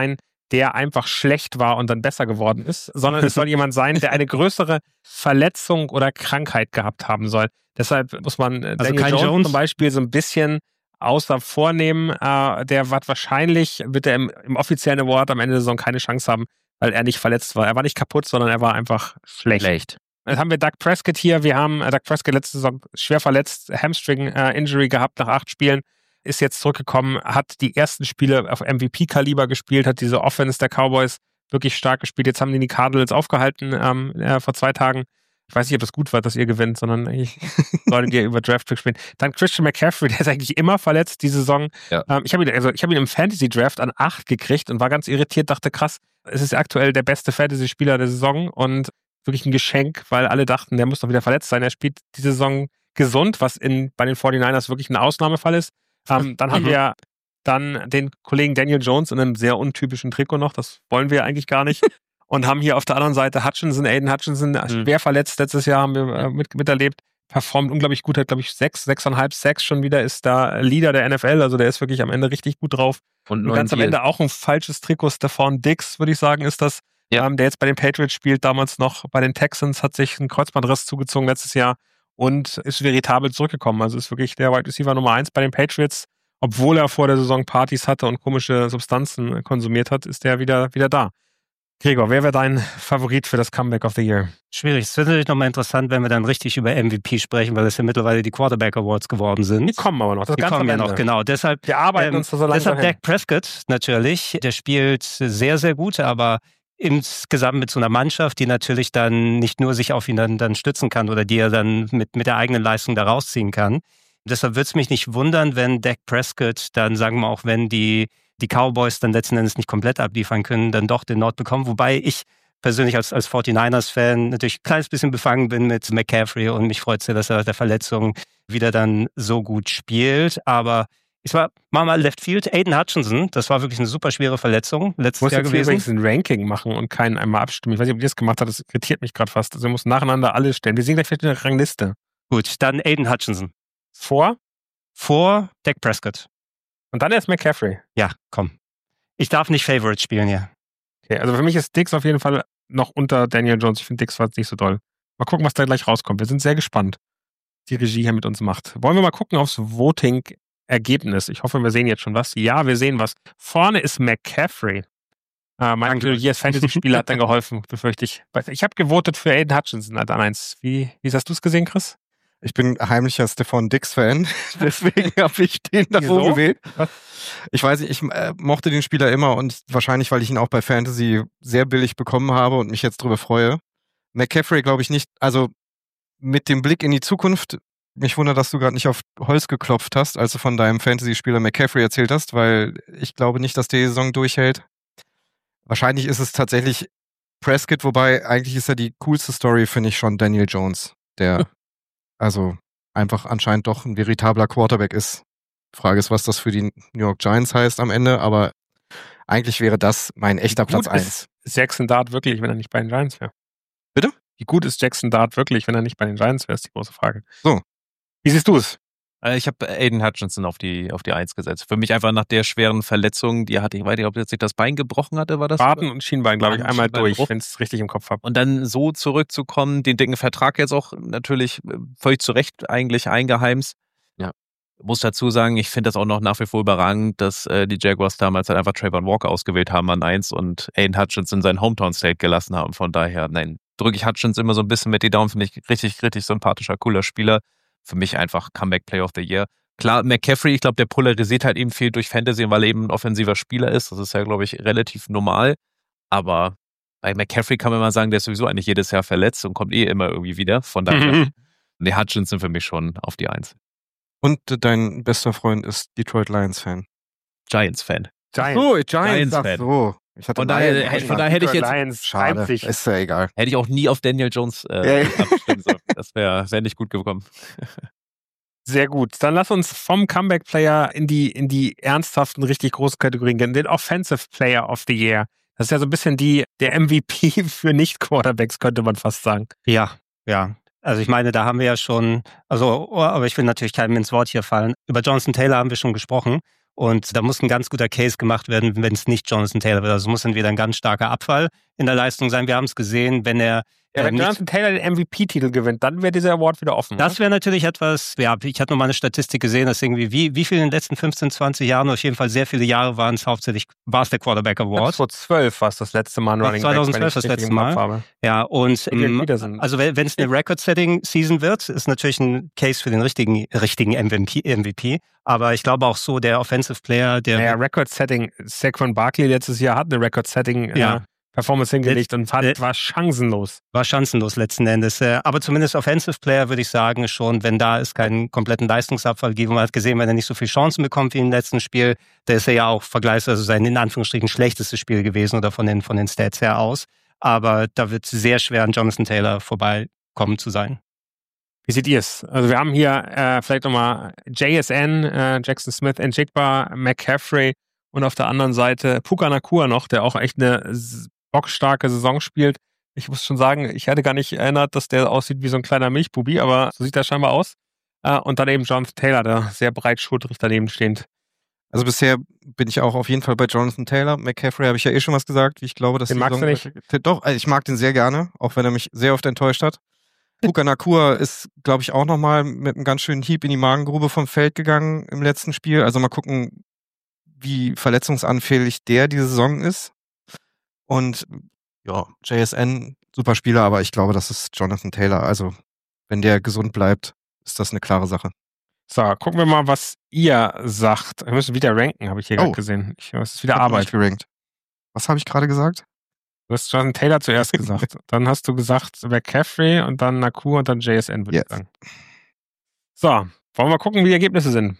der einfach schlecht war und dann besser geworden ist, sondern es soll jemand sein, der eine größere Verletzung oder Krankheit gehabt haben soll. Deshalb muss man äh, Also Daniel kein Jones, Jones? zum Beispiel so ein bisschen außer vornehmen. Äh, der wird wahrscheinlich, wird er im, im offiziellen Award am Ende der Saison keine Chance haben, weil er nicht verletzt war. Er war nicht kaputt, sondern er war einfach schlecht. Schlecht. Jetzt haben wir Dak Prescott hier. Wir haben äh, Dak Prescott letzte Saison schwer verletzt, Hamstring-Injury äh, gehabt nach acht Spielen. Ist jetzt zurückgekommen, hat die ersten Spiele auf M V P-Kaliber gespielt, hat diese Offense der Cowboys wirklich stark gespielt. Jetzt haben die die Cardinals aufgehalten ähm, äh, vor zwei Tagen. Ich weiß nicht, ob das gut war, dass ihr gewinnt, sondern ich solltet ihr über Draft-Pick spielen. Dann Christian McCaffrey, der ist eigentlich immer verletzt diese Saison. Ja. Ähm, ich habe ihn, also ich hab ihn im Fantasy-Draft an acht gekriegt und war ganz irritiert, dachte, krass, es ist aktuell der beste Fantasy-Spieler der Saison und wirklich ein Geschenk, weil alle dachten, der muss doch wieder verletzt sein. Er spielt diese Saison gesund, was in, bei den forty-niners wirklich ein Ausnahmefall ist. Ähm, dann haben Mhm. wir dann den Kollegen Daniel Jones in einem sehr untypischen Trikot noch. Das wollen wir eigentlich gar nicht. Und haben hier auf der anderen Seite Hutchinson, Aiden Hutchinson, Mhm. schwer verletzt. Letztes Jahr haben wir äh, mit, miterlebt. Performt unglaublich gut, hat glaube ich sechs, sechseinhalb Sacks schon wieder, ist da Leader der N F L. Also der ist wirklich am Ende richtig gut drauf. Und Und neuen ganz am Deal. Ende auch ein falsches Trikot. Stephon Diggs, würde ich sagen, ist das. Ja. Ähm, der jetzt bei den Patriots spielt, damals noch bei den Texans, hat sich einen Kreuzbandriss zugezogen letztes Jahr und ist veritabel zurückgekommen. Also ist wirklich der Wide Receiver Nummer eins bei den Patriots. Obwohl er vor der Saison Partys hatte und komische Substanzen konsumiert hat, ist der wieder, wieder da. Gregor, wer wäre dein Favorit für das Comeback of the Year? Schwierig. Es wird natürlich nochmal interessant, wenn wir dann richtig über M V P sprechen, weil es ja mittlerweile die Quarterback Awards geworden sind. Die kommen aber noch. Das Die ganz kommen ja am noch, Ende. genau. Deshalb, Wir arbeiten ähm, uns da so langsam deshalb hin. Dak Prescott natürlich. Der spielt sehr, sehr gut, aber insgesamt mit so einer Mannschaft, die natürlich dann nicht nur sich auf ihn dann, dann stützen kann oder die er dann mit, mit der eigenen Leistung da rausziehen kann. Deshalb würde es mich nicht wundern, wenn Dak Prescott dann, sagen wir auch, wenn die, die Cowboys dann letzten Endes nicht komplett abliefern können, dann doch den Nord bekommen. Wobei ich persönlich als, als forty-niners-Fan natürlich ein kleines bisschen befangen bin mit McCaffrey und mich freut sehr, dass er der Verletzung wieder dann so gut spielt. Aber ich war mal Left Field, Aiden Hutchinson, das war wirklich eine super schwere Verletzung Ich letztes muss Jahr jetzt gewesen. übrigens ein Ranking machen und keinen einmal abstimmen. Ich weiß nicht, ob ihr das gemacht habt, das irritiert mich gerade fast. Also wir müssen nacheinander alle stellen. Wir sehen gleich vielleicht eine Rangliste. Gut, dann Aiden Hutchinson. Vor Vor Dak Prescott. und dann erst McCaffrey. Ja, komm. Ich darf nicht Favorite spielen hier. Okay, also für mich ist Diggs auf jeden Fall noch unter Daniel Jones. Ich finde, Diggs war jetzt nicht so doll. Mal gucken, was da gleich rauskommt. Wir sind sehr gespannt, was die Regie hier mit uns macht. Wollen wir mal gucken aufs Voting-Ergebnis? Ich hoffe, wir sehen jetzt schon was. Ja, wir sehen was. Vorne ist McCaffrey. Äh, mein aktuelles Fantasy-Spieler hat dann geholfen, befürchte ich. Ich habe gewotet für Aiden Hutchinson an eins. Wie, wie hast du es gesehen, Chris? Ich bin heimlicher Stephon Diggs-Fan, deswegen habe ich den davor Wieso? gewählt. Was? Ich weiß nicht, ich äh, mochte den Spieler immer und wahrscheinlich, weil ich ihn auch bei Fantasy sehr billig bekommen habe und mich jetzt drüber freue. McCaffrey glaube ich nicht, also mit dem Blick in die Zukunft, mich wundert, dass du gerade nicht auf Holz geklopft hast, als du von deinem Fantasy-Spieler McCaffrey erzählt hast, weil ich glaube nicht, dass der die Saison durchhält. Wahrscheinlich ist es tatsächlich Prescott, wobei eigentlich ist ja die coolste Story, finde ich, schon Daniel Jones, der also einfach anscheinend doch ein veritabler Quarterback ist. Frage ist, was das für die New York Giants heißt am Ende, aber eigentlich wäre das mein echter Wie gut Platz eins. ist Jackson Dart wirklich, wenn er nicht bei den Giants wäre? Bitte? Wie gut ist Jackson Dart wirklich, wenn er nicht bei den Giants wäre, ist die große Frage. So. Wie siehst du es? Äh, Ich habe Aiden Hutchinson auf die, auf die Eins gesetzt. Für mich einfach nach der schweren Verletzung, die hatte ich, weiß nicht, ob jetzt sich das Bein gebrochen hatte, war das? Baden und Schienbein, glaube ich, Baden- einmal durch, Schienbeinbruch. wenn ich es richtig im Kopf habe. Und dann so zurückzukommen, den dicken Vertrag jetzt auch natürlich äh, völlig zu Recht eigentlich eingeheimst. Ja. Muss dazu sagen, ich finde das auch noch nach wie vor überragend, dass äh, die Jaguars damals halt einfach Trayvon Walker ausgewählt haben an eins und Aiden Hutchinson in sein Hometown State gelassen haben. Von daher, nein, drücke ich Hutchinson immer so ein bisschen mit die Daumen, finde ich richtig, richtig sympathischer, cooler Spieler. Für mich einfach Comeback Player of the Year. Klar, McCaffrey, ich glaube, der polarisiert halt eben viel durch Fantasy, weil er eben ein offensiver Spieler ist. Das ist ja, glaube ich, relativ normal. Aber bei McCaffrey kann man mal sagen, der ist sowieso eigentlich jedes Jahr verletzt und kommt eh immer irgendwie wieder. Von daher, die Hutchinson für mich schon auf die Eins. Und äh, dein bester Freund ist Detroit Lions-Fan. Giants-Fan. Giants. So, Giants, ach Giants-Fan. so. Ich hatte Von daher- Lions von verstanden. daher hätte ich jetzt- Lions, Schade, einzig. ist ja egal. Hätte ich auch nie auf Daniel Jones äh, abstimmen sollen. Das wäre wär nicht gut gekommen. Sehr gut. Dann lass uns vom Comeback Player in die, in die ernsthaften, richtig großen Kategorien gehen. Den Offensive Player of the Year. Das ist ja so ein bisschen die, der M V P für Nicht-Quarterbacks, könnte man fast sagen. Ja, ja. Also ich meine, da haben wir ja schon, also, oh, aber ich will natürlich keinem ins Wort hier fallen. Über Jonathan Taylor haben wir schon gesprochen. Und da muss ein ganz guter Case gemacht werden, wenn es nicht Jonathan Taylor wird. Also es muss entweder ein ganz starker Abfall in der Leistung sein. Wir haben es gesehen, wenn er Ja, wenn äh, Jonathan Taylor den M V P-Titel gewinnt, dann wäre dieser Award wieder offen. Das wäre natürlich etwas, ja, ich hatte noch mal eine Statistik gesehen, dass irgendwie, wie, wie viel in den letzten fünfzehn, zwanzig Jahren, auf jeden Fall sehr viele Jahre waren es hauptsächlich, war es der Quarterback Award. vor zwölf war es das letzte Mal ein Running Back, zweitausendzwölf wenn ich das richtig letzte im Kopf Mal. habe. Ja, und ähm, Peterson. also wenn es eine Record-Setting-Season wird, ist natürlich ein Case für den richtigen, richtigen M V P, M V P. Aber ich glaube auch so, der Offensive Player, der... Naja, Record-Setting, Saquon Barkley letztes Jahr hat eine Record-Setting Ja. äh, Performance hingelegt und hat, Äh, war chancenlos. War chancenlos letzten Endes. Äh, Aber zumindest Offensive Player würde ich sagen schon, wenn da es keinen kompletten Leistungsabfall gibt. Man hat gesehen, wenn er nicht so viele Chancen bekommt wie im letzten Spiel, da ist er ja auch vergleichsweise sein in Anführungsstrichen schlechtestes Spiel gewesen oder von den, von den Stats her aus. Aber da wird es sehr schwer an Jonathan Taylor vorbeikommen zu sein. Wie seht ihr es? Also wir haben hier äh, vielleicht nochmal J S N, äh, Jackson Smith, Njigba, McCaffrey und auf der anderen Seite Puka Nacua noch, der auch echt eine s- bockstarke Saison spielt. Ich muss schon sagen, ich hätte gar nicht erinnert, dass der aussieht wie so ein kleiner Milchbubi, aber so sieht er scheinbar aus. Äh, und dann eben Jonathan Taylor, der sehr breit schultrig daneben stehend. Also bisher bin ich auch auf jeden Fall bei Jonathan Taylor. McCaffrey habe ich ja eh schon was gesagt, wie ich glaube, dass Den die magst du Saison- Doch, also ich mag den sehr gerne, auch wenn er mich sehr oft enttäuscht hat. Puka Nacua ist, glaube ich, auch nochmal mit einem ganz schönen Hieb in die Magengrube vom Feld gegangen im letzten Spiel. Also mal gucken, wie verletzungsanfällig der diese Saison ist. Und ja, J S N, super Spieler, aber ich glaube, das ist Jonathan Taylor. Also wenn der gesund bleibt, ist das eine klare Sache. So, gucken wir mal, was ihr sagt. Wir müssen wieder ranken, habe ich hier Oh. gerade gesehen. Ich, es ist wieder Ich hab noch Arbeit. nicht gerankt. Was habe ich gerade gesagt? Du hast Jonathan Taylor zuerst gesagt. Dann hast du gesagt McCaffrey und dann Nacua und dann J S N, würde Yes. ich sagen. So, wollen wir gucken, wie die Ergebnisse sind.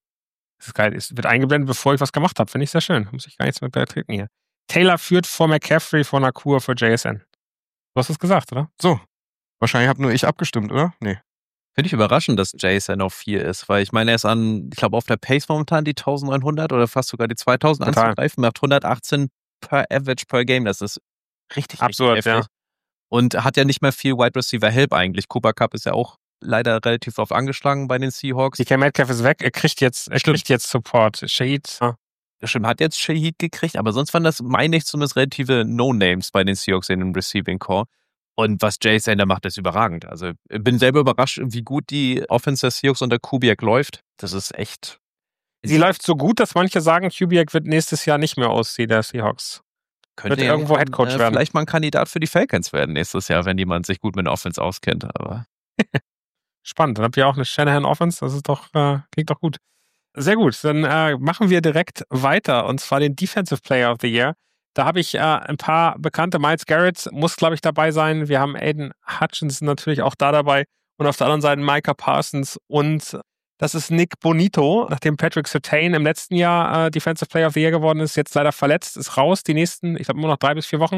Das ist geil. Es wird eingeblendet, bevor ich was gemacht habe. Finde ich sehr schön. Muss ich gar nichts mehr betreten hier. Taylor führt vor McCaffrey, vor Nacua, vor J S N. Du hast es gesagt, oder? So, wahrscheinlich habe nur ich abgestimmt, oder? Nee. Finde ich überraschend, dass J S N auf vier ist, weil ich meine, er ist an, ich glaube, auf der Pace momentan die neunzehnhundert oder fast sogar die zweitausend Total. anzugreifen, macht hundertachtzehn per Average per Game. Das ist richtig, Absurd, richtig heftig. Und hat ja nicht mehr viel Wide Receiver Help eigentlich. Cooper Kupp ist ja auch leider relativ oft angeschlagen bei den Seahawks. D K Metcalf ist weg. Er kriegt jetzt, er Stimmt. kriegt jetzt Support. Shahid. ah, Stimmt, hat jetzt Shaheed gekriegt, aber sonst waren das, meine ich, zumindest relative No-Names bei den Seahawks in dem Receiving Core. Und was J S N da macht, ist überragend. Also ich bin selber überrascht, wie gut die Offense der Seahawks unter Kubiak läuft. Das ist echt... Sie läuft so gut, dass manche sagen, Kubiak wird nächstes Jahr nicht mehr aussehen, der Seahawks. Könnte Wird irgendwo Headcoach äh, werden. Vielleicht mal ein Kandidat für die Falcons werden nächstes Jahr, wenn jemand sich gut mit der Offense auskennt. Aber Spannend. Dann habt ihr auch eine Shanahan Offense. Das ist doch, äh, klingt doch gut. Sehr gut. Dann äh, machen wir direkt weiter. Und zwar den Defensive Player of the Year. Da habe ich äh, ein paar bekannte. Miles Garrett muss, glaube ich, dabei sein. Wir haben Aiden Hutchinson natürlich auch da dabei. Und auf der anderen Seite Micah Parsons. Und das ist Nick Bonito, nachdem Patrick Surtain im letzten Jahr äh, Defensive Player of the Year geworden ist, jetzt leider verletzt, ist raus die nächsten, ich glaube, nur noch drei bis vier Wochen.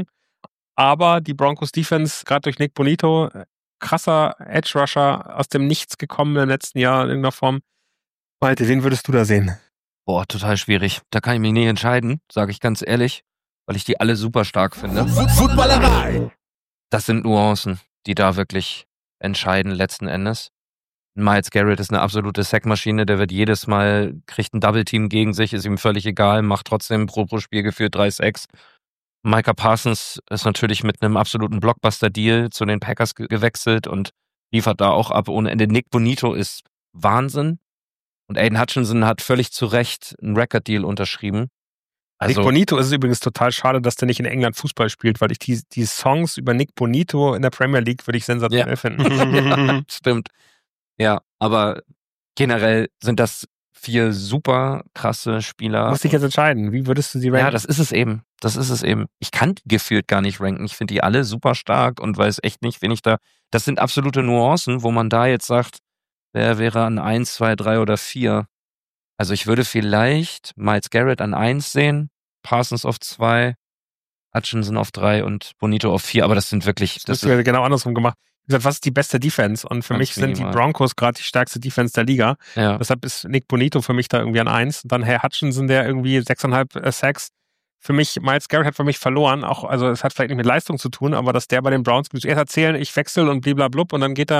Aber die Broncos Defense, gerade durch Nick Bonito, krasser Edge Rusher aus dem Nichts gekommen im letzten Jahr in irgendeiner Form. Malte, wen würdest du da sehen? Boah, total schwierig. Da kann ich mich nicht entscheiden, sage ich ganz ehrlich, weil ich die alle super stark finde. Footballerei. Das sind Nuancen, die da wirklich entscheiden letzten Endes. Miles Garrett ist eine absolute Sackmaschine, der wird jedes Mal, kriegt ein Double-Team gegen sich, ist ihm völlig egal, macht trotzdem pro, pro Spiel geführt drei Sacks. Micah Parsons ist natürlich mit einem absoluten Blockbuster-Deal zu den Packers ge- gewechselt und liefert da auch ab ohne Ende. Nick Bonito ist Wahnsinn und Aiden Hutchinson hat völlig zu Recht einen Record-Deal unterschrieben. Also, Nick Bonito ist es übrigens total schade, dass der nicht in England Fußball spielt, weil ich die, die Songs über Nick Bonito in der Premier League würde ich sensationell Ja. finden. ja, stimmt. Ja, aber generell sind das vier super krasse Spieler. Muss ich jetzt entscheiden. Wie würdest du sie ranken? Ja, das ist es eben. Das ist es eben. Ich kann die gefühlt gar nicht ranken. Ich finde die alle super stark und weiß echt nicht, wen ich da. Das sind absolute Nuancen, wo man da jetzt sagt, wer wäre an eins, zwei, drei oder vier. Also ich würde vielleicht Miles Garrett an eins sehen, Parsons auf zwei, Hutchinson auf drei und Bonito auf vier. Aber das sind wirklich. Das Das ist ist, genau andersrum gemacht. Wie gesagt, was ist die beste Defense? Und für Ganz mich sind die minimal. Broncos gerade die stärkste Defense der Liga. ja. Deshalb ist Nick Bonito für mich da irgendwie an eins. Und dann Herr Hutchinson, der irgendwie sechseinhalb äh, Sacks. Für mich, Miles Garrett hat für mich verloren. Auch, also es hat vielleicht nicht mit Leistung zu tun, aber dass der bei den Browns, erst erzählen, ich wechsle und bliblablub und dann geht er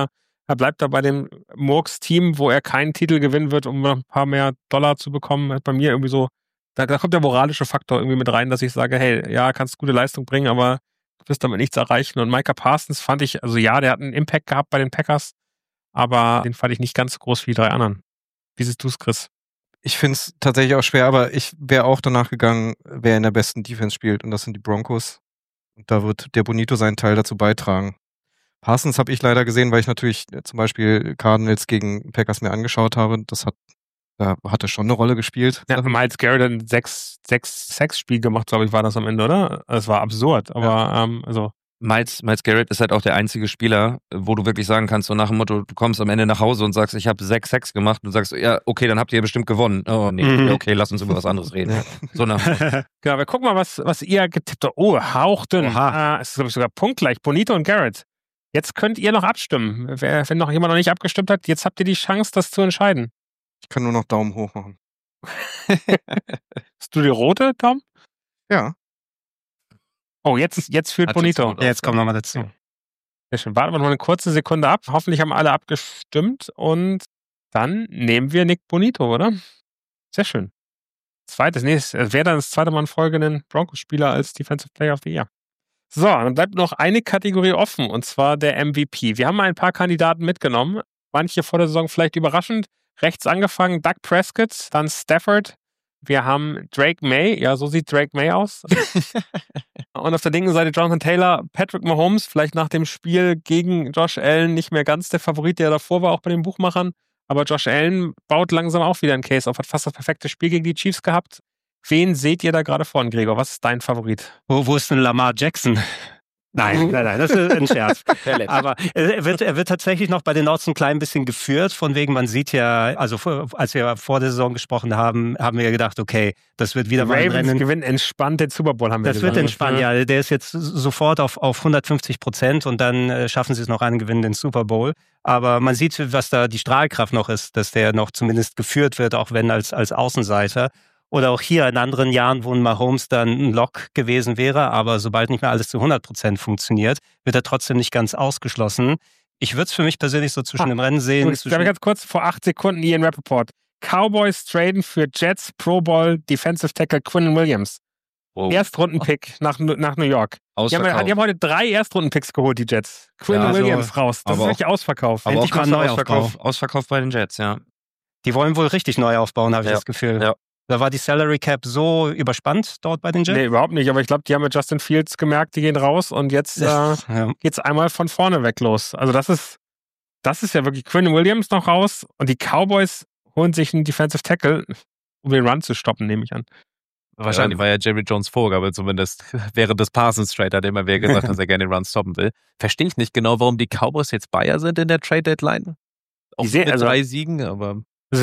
Er bleibt da bei dem Murks-Team, wo er keinen Titel gewinnen wird, um noch ein paar mehr Dollar zu bekommen. Bei mir irgendwie so, da, da kommt der moralische Faktor irgendwie mit rein, dass ich sage, hey, ja, kannst gute Leistung bringen, aber du wirst damit nichts erreichen. Und Micah Parsons fand ich, also ja, der hat einen Impact gehabt bei den Packers, aber den fand ich nicht ganz so groß wie die drei anderen. Wie siehst du es, Chris? Ich finde es tatsächlich auch schwer, aber ich wäre auch danach gegangen, wer in der besten Defense spielt, und das sind die Broncos. Und da wird der Bonito seinen Teil dazu beitragen. Parsons habe ich leider gesehen, weil ich natürlich zum Beispiel Cardinals gegen Packers mir angeschaut habe. Das hat, da hat er schon eine Rolle gespielt. Ja, Myles Garrett hat ein sechs sechs Spiel gemacht, glaube ich, war das am Ende, oder? Das war absurd, aber ja. ähm, also Myles, Myles Garrett ist halt auch der einzige Spieler, wo du wirklich sagen kannst, so nach dem Motto, du kommst am Ende nach Hause und sagst, ich habe sechs sechs gemacht, und du sagst, ja, okay, dann habt ihr bestimmt gewonnen. Oh, nee, mhm. okay, lass uns über was anderes reden. Ja. So nach. Genau, wir gucken mal, was, was ihr getippt habt. Oh, hauchdünn. Ah, es ist, glaube ich, sogar punktgleich. Bonito und Garrett. Jetzt könnt ihr noch abstimmen. Wer, wenn noch jemand noch nicht abgestimmt hat, jetzt habt ihr die Chance, das zu entscheiden. Ich kann nur noch Daumen hoch machen. Hast du die rote, Tom? Ja. Oh, jetzt, jetzt führt Hat Bonito. Ja, jetzt kommen wir mal dazu. Sehr schön. Warten wir noch eine kurze Sekunde ab. Hoffentlich haben alle abgestimmt. Und dann nehmen wir Nick Bonito, oder? Sehr schön. Zweites, nee, es wäre dann das zweite Mal in Folge ein Broncos-Spieler als Defensive Player of the Year. So, dann bleibt noch eine Kategorie offen, und zwar der M V P. Wir haben ein paar Kandidaten mitgenommen. Manche vor der Saison vielleicht überraschend. Rechts angefangen Doug Prescott, dann Stafford. Wir haben Drake May. Ja, so sieht Drake May aus. Und auf der linken Seite Jonathan Taylor, Patrick Mahomes, vielleicht nach dem Spiel gegen Josh Allen nicht mehr ganz der Favorit, der davor war, auch bei den Buchmachern. Aber Josh Allen baut langsam auch wieder einen Case auf, hat fast das perfekte Spiel gegen die Chiefs gehabt. Wen seht ihr da gerade vorne, Gregor? Was ist dein Favorit? Wo, wo ist denn Lamar Jackson? Nein, nein, nein, das ist ein Scherz. Aber er wird, er wird tatsächlich noch bei den Orts ein klein bisschen geführt, von wegen, man sieht ja, also als wir vor der Saison gesprochen haben, haben wir ja gedacht, okay, das wird wieder mal ein Ravens Rennen. Gewinn entspannt den Super Bowl, haben wir Das gesagt. wird entspannt, ja. Der ist jetzt sofort auf, auf hundertfünfzig Prozent, und dann äh, schaffen sie es noch an, gewinnen den Super Bowl. Aber man sieht, was da die Strahlkraft noch ist, dass der noch zumindest geführt wird, auch wenn als, als Außenseiter. Oder auch hier in anderen Jahren, wo ein Mahomes dann ein Lock gewesen wäre, aber sobald nicht mehr alles zu hundert Prozent funktioniert, wird er trotzdem nicht ganz ausgeschlossen. Ich würde es für mich persönlich so zwischen ah, dem Rennen sehen. Ich habe ganz kurz vor acht Sekunden Ian Rappaport. Cowboys traden für Jets Pro Bowl Defensive Tackle Quinnen Williams. Wow. Erstrundenpick nach, nach New York. Die haben, die haben heute drei Erstrundenpicks geholt, die Jets. Quinnen ja, also, Williams raus. Das ist wirklich Ausverkauf. Aber endlich mal neu Ausverkauf. Ausverkauf bei den Jets, ja. Die wollen wohl richtig neu aufbauen, habe ich ja. das Gefühl. Ja. Da war die Salary Cap so überspannt dort bei den Jets? Nee, überhaupt nicht. Aber ich glaube, die haben mit Justin Fields gemerkt, die gehen raus, und jetzt äh, ja. geht's einmal von vorne weg los. Also das ist, das ist ja wirklich Quinnen Williams noch raus, und die Cowboys holen sich einen Defensive Tackle, um den Run zu stoppen, nehme ich an. Wahrscheinlich ja. war ja Jerry Jones Vorgabe, zumindest während des Parsons Trade, hat immer wer gesagt, dass er gerne den Run stoppen will. Verstehe ich nicht genau, warum die Cowboys jetzt Buyer sind in der Trade Deadline. Auch die mit also, drei Siegen, aber...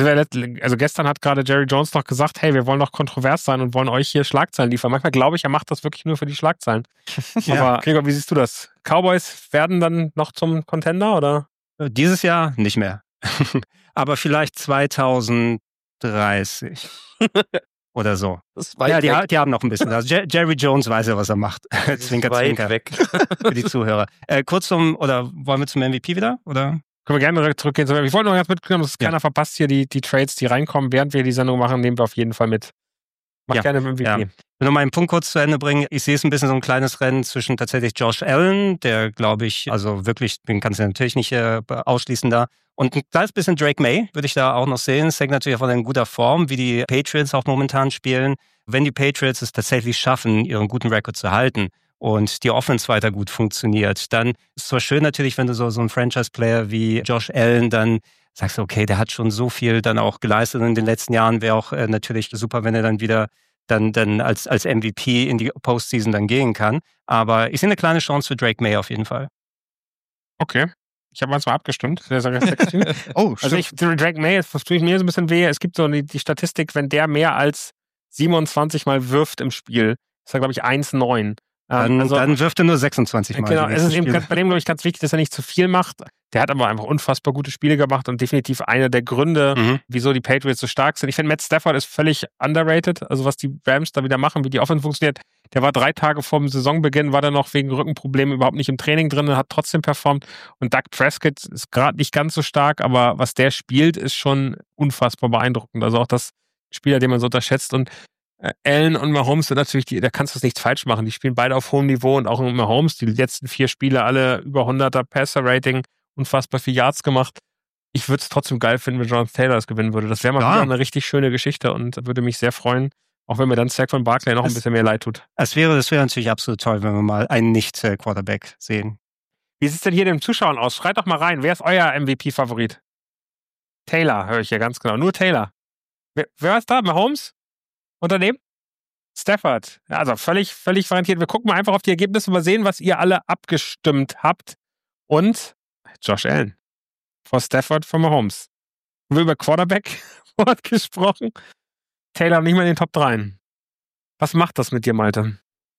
Also gestern hat gerade Jerry Jones noch gesagt, hey, wir wollen doch kontrovers sein und wollen euch hier Schlagzeilen liefern. Manchmal glaube ich, er macht das wirklich nur für die Schlagzeilen. ja. Aber Gregor, wie siehst du das? Cowboys werden dann noch zum Contender, oder? Dieses Jahr nicht mehr. Aber vielleicht zwanzig dreißig oder so. Das ist weit ja, die, weg. die haben noch ein bisschen. Also Jerry Jones weiß ja, was er macht. Zwinker, weit zwinker. weg. Für die Zuhörer. Äh, kurz zum, oder wollen wir zum M V P wieder? Oder? Können wir gerne zurückgehen. Ich wollte noch ganz mitnehmen, dass ja. keiner verpasst hier die, die Trades, die reinkommen. Während wir die Sendung machen, nehmen wir auf jeden Fall mit. Mach ja. gerne mit M V P. Ja. Ich will noch mal einen Punkt kurz zu Ende bringen. Ich sehe es ein bisschen so ein kleines Rennen zwischen tatsächlich Josh Allen, der glaube ich, also wirklich, den kannst du natürlich nicht äh, ausschließen da. Und ein kleines bisschen Drake May würde ich da auch noch sehen. Es hängt natürlich von in guter Form, wie die Patriots auch momentan spielen. Wenn die Patriots es tatsächlich schaffen, ihren guten Rekord zu halten und die Offense weiter gut funktioniert, dann ist es zwar schön natürlich, wenn du so, so einen Franchise-Player wie Josh Allen dann sagst, okay, der hat schon so viel dann auch geleistet in den letzten Jahren, wäre auch äh, natürlich super, wenn er dann wieder dann, dann als, als M V P in die Postseason dann gehen kann. Aber ich sehe eine kleine Chance für Drake May auf jeden Fall. Okay. Ich habe manchmal abgestimmt. oh, also ich, Drake May, das tue ich mir so ein bisschen weh. Es gibt so die, die Statistik, wenn der mehr als siebenundzwanzig Mal wirft im Spiel, ist er, glaube ich, eins neun. Dann, also, dann wirft er nur sechsundzwanzig Mal. Genau, es ist eben bei dem, glaube ich, ganz wichtig, dass er nicht zu viel macht. Der hat aber einfach unfassbar gute Spiele gemacht und definitiv einer der Gründe, Mhm. wieso die Patriots so stark sind. Ich finde, Matt Stafford ist völlig underrated. Also was die Rams da wieder machen, wie die Offense funktioniert. Der war drei Tage vor dem Saisonbeginn, war dann noch wegen Rückenproblemen überhaupt nicht im Training drin und hat trotzdem performt. Und Dak Prescott ist gerade nicht ganz so stark, aber was der spielt, ist schon unfassbar beeindruckend. Also auch das Spieler, den man so unterschätzt. Und äh, Allen und Mahomes sind natürlich, die, da kannst du es nichts falsch machen. Die spielen beide auf hohem Niveau und auch Mahomes, die letzten vier Spiele alle über hunderter Passer-Rating, unfassbar viel Yards gemacht. Ich würde es trotzdem geil finden, wenn Jonathan Taylor das gewinnen würde. Das wäre mal Ja. wieder eine richtig schöne Geschichte und würde mich sehr freuen, auch wenn mir dann Saquon Barkley noch ein Es- bisschen mehr leid tut. Es wäre, das wäre natürlich absolut toll, wenn wir mal einen Nicht-Quarterback sehen. Wie sieht es denn hier den Zuschauern aus? Schreit doch mal rein. Wer ist euer M V P-Favorit? Taylor, höre ich ja ganz genau. Nur Taylor. Wer, wer ist da? Mahomes? Und daneben? Stafford. Ja, also völlig, völlig variiert. Wir gucken mal einfach auf die Ergebnisse und mal sehen, was ihr alle abgestimmt habt. Und Josh Allen. Vor Stafford, vor Mahomes. Wir haben über Quarterback-Wort gesprochen. Taylor nicht mal in den Top drei. Was macht das mit dir, Malte?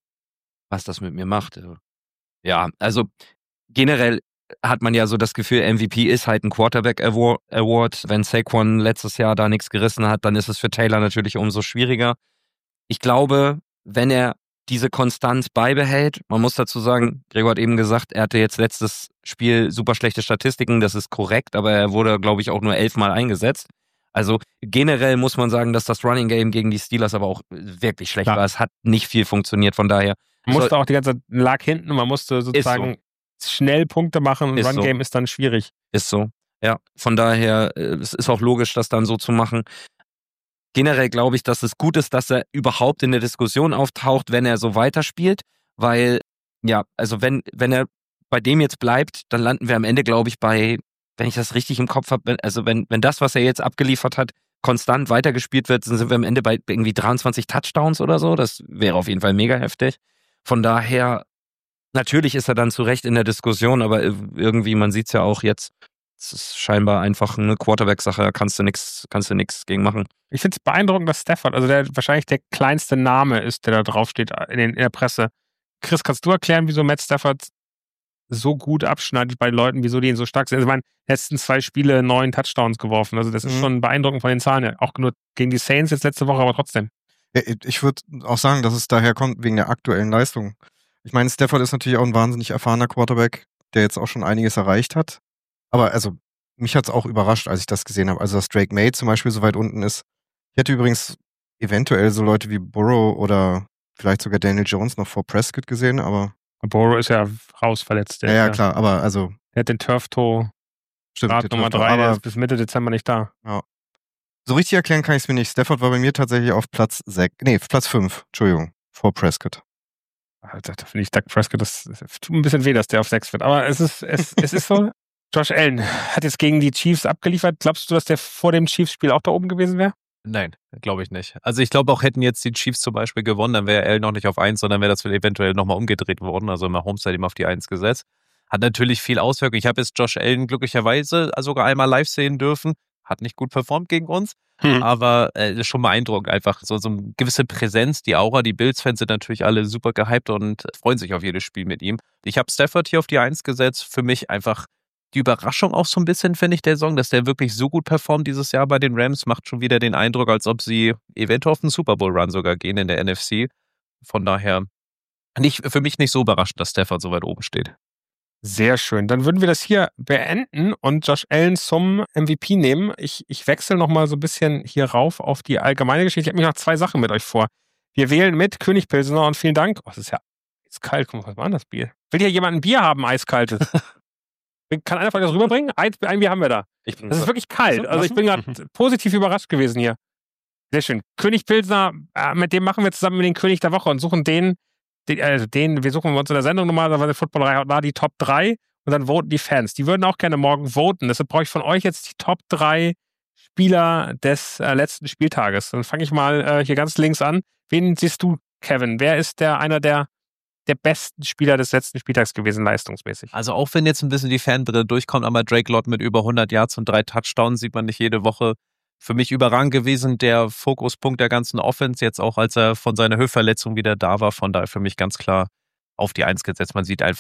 Was das mit mir macht. äh, Ja, also generell hat man ja so das Gefühl, M V P ist halt ein Quarterback-Award. Wenn Saquon letztes Jahr da nichts gerissen hat, dann ist es für Taylor natürlich umso schwieriger. Ich glaube, wenn er diese Konstanz beibehält, man muss dazu sagen, Gregor hat eben gesagt, er hatte jetzt letztes Spiel super schlechte Statistiken, das ist korrekt, aber er wurde, glaube ich, auch nur elfmal eingesetzt. Also generell muss man sagen, dass das Running Game gegen die Steelers aber auch wirklich schlecht Klar. war. Es hat nicht viel funktioniert, von daher Man musste auch die ganze Zeit, lag hinten und man musste sozusagen schnell Punkte machen und Ist Run so. Game ist dann schwierig. ist so. Ja, von daher, äh, es ist auch logisch, das dann so zu machen. Generell glaube ich, dass es gut ist, dass er überhaupt in der Diskussion auftaucht, wenn er so weiterspielt, weil, ja, also wenn, wenn er bei dem jetzt bleibt, dann landen wir am Ende, glaube ich, bei, wenn ich das richtig im Kopf habe, also wenn, wenn das, was er jetzt abgeliefert hat, konstant weitergespielt wird, dann sind wir am Ende bei irgendwie dreiundzwanzig Touchdowns oder so. Das wäre auf jeden Fall mega heftig. Von daher, natürlich ist er dann zu Recht in der Diskussion, aber irgendwie, man sieht es ja auch jetzt, es ist scheinbar einfach eine Quarterback-Sache, da kannst du nichts, kannst du nichts gegen machen. Ich finde es beeindruckend, dass Stafford, also der wahrscheinlich der kleinste Name ist, der da draufsteht in, den, in der Presse. Chris, kannst du erklären, wieso Matt Stafford so gut abschneidet bei Leuten, wieso die ihn so stark sind? Also ich meine, letzten zwei Spiele neun Touchdowns geworfen. Also das ist Mhm. schon beeindruckend von den Zahlen her. Auch nur gegen die Saints jetzt letzte Woche, aber trotzdem. Ja, ich würde auch sagen, dass es daher kommt wegen der aktuellen Leistung. Ich meine, Stafford ist natürlich auch ein wahnsinnig erfahrener Quarterback, der jetzt auch schon einiges erreicht hat. Aber also, mich hat's auch überrascht, als ich das gesehen habe. Also, dass Drake May zum Beispiel so weit unten ist. Ich hätte übrigens eventuell so Leute wie Burrow oder vielleicht sogar Daniel Jones noch vor Prescott gesehen, aber Burrow ist ja raus verletzt. Der ja, ja, ist klar, aber also Der hat den Turf-Toe, stimmt. Grad der Nummer trifft auch, drei, der aber ist bis Mitte Dezember nicht da. so richtig erklären kann ich es mir nicht. Stafford war bei mir tatsächlich auf Platz sechs, nee, Platz fünf, Entschuldigung, vor Prescott. Alter, da finde ich Dak Prescott, das, das tut ein bisschen weh, dass der auf sechs wird. Aber es ist, es, es ist so. Josh Allen hat jetzt gegen die Chiefs abgeliefert. Glaubst du, dass der vor dem Chiefs-Spiel auch da oben gewesen wäre? Nein, glaube ich nicht. Also ich glaube auch, hätten jetzt die Chiefs zum Beispiel gewonnen, dann wäre Allen noch nicht auf eins, sondern wäre das eventuell nochmal umgedreht worden. Also Mahomes hat ihm auf die eins gesetzt. Hat natürlich viel Auswirkungen. Ich habe jetzt Josh Allen glücklicherweise sogar einmal live sehen dürfen. Hat nicht gut performt gegen uns, Hm. aber äh, ist schon beeindruckend. Einfach so, so eine gewisse Präsenz, die Aura. Die Bills-Fans sind natürlich alle super gehypt und freuen sich auf jedes Spiel mit ihm. Ich habe Stafford hier auf die eins gesetzt. Für mich einfach die Überraschung auch so ein bisschen, finde ich, der Song, dass der wirklich so gut performt dieses Jahr bei den Rams, macht schon wieder den Eindruck, als ob sie eventuell auf einen Super Bowl-Run sogar gehen in der N F C. Von daher nicht, für mich nicht so überraschend, dass Stafford so weit oben steht. Sehr schön. Dann würden wir das hier beenden und Josh Allen zum M V P nehmen. Ich, ich wechsle nochmal so ein bisschen hier rauf auf die allgemeine Geschichte. Ich habe mich noch zwei Sachen mit euch vor. Wir wählen mit König Pilsener und vielen Dank. Oh, das ist ja ist kalt. Guck mal, was war denn das Bier? Will hier jemand ein Bier haben, eiskaltes? Kann einer von euch das rüberbringen? Ein, ein Bier haben wir da. Ich bin Das ist wirklich kalt. Also ich bin gerade positiv überrascht gewesen hier. Sehr schön. König Pilsner, äh, mit dem machen wir zusammen den König der Woche und suchen den, den, also den, wir suchen uns in der Sendung normalerweise Footballerei da die Top drei und dann voten die Fans. Die würden auch gerne morgen voten. Deshalb brauche ich von euch jetzt die Top drei Spieler des äh, letzten Spieltages. Dann fange ich mal äh, hier ganz links an. Wen siehst du, Kevin? Wer ist der einer der der besten Spieler des letzten Spieltags gewesen, leistungsmäßig? Also auch wenn jetzt ein bisschen die Fanbrille durchkommt, aber Drake Lott mit über hundert Yards und drei Touchdowns sieht man nicht jede Woche. Für mich überragend gewesen, der Fokuspunkt der ganzen Offense, jetzt auch als er von seiner Hüftverletzung wieder da war. Von daher für mich ganz klar auf die Eins gesetzt. Man sieht einfach,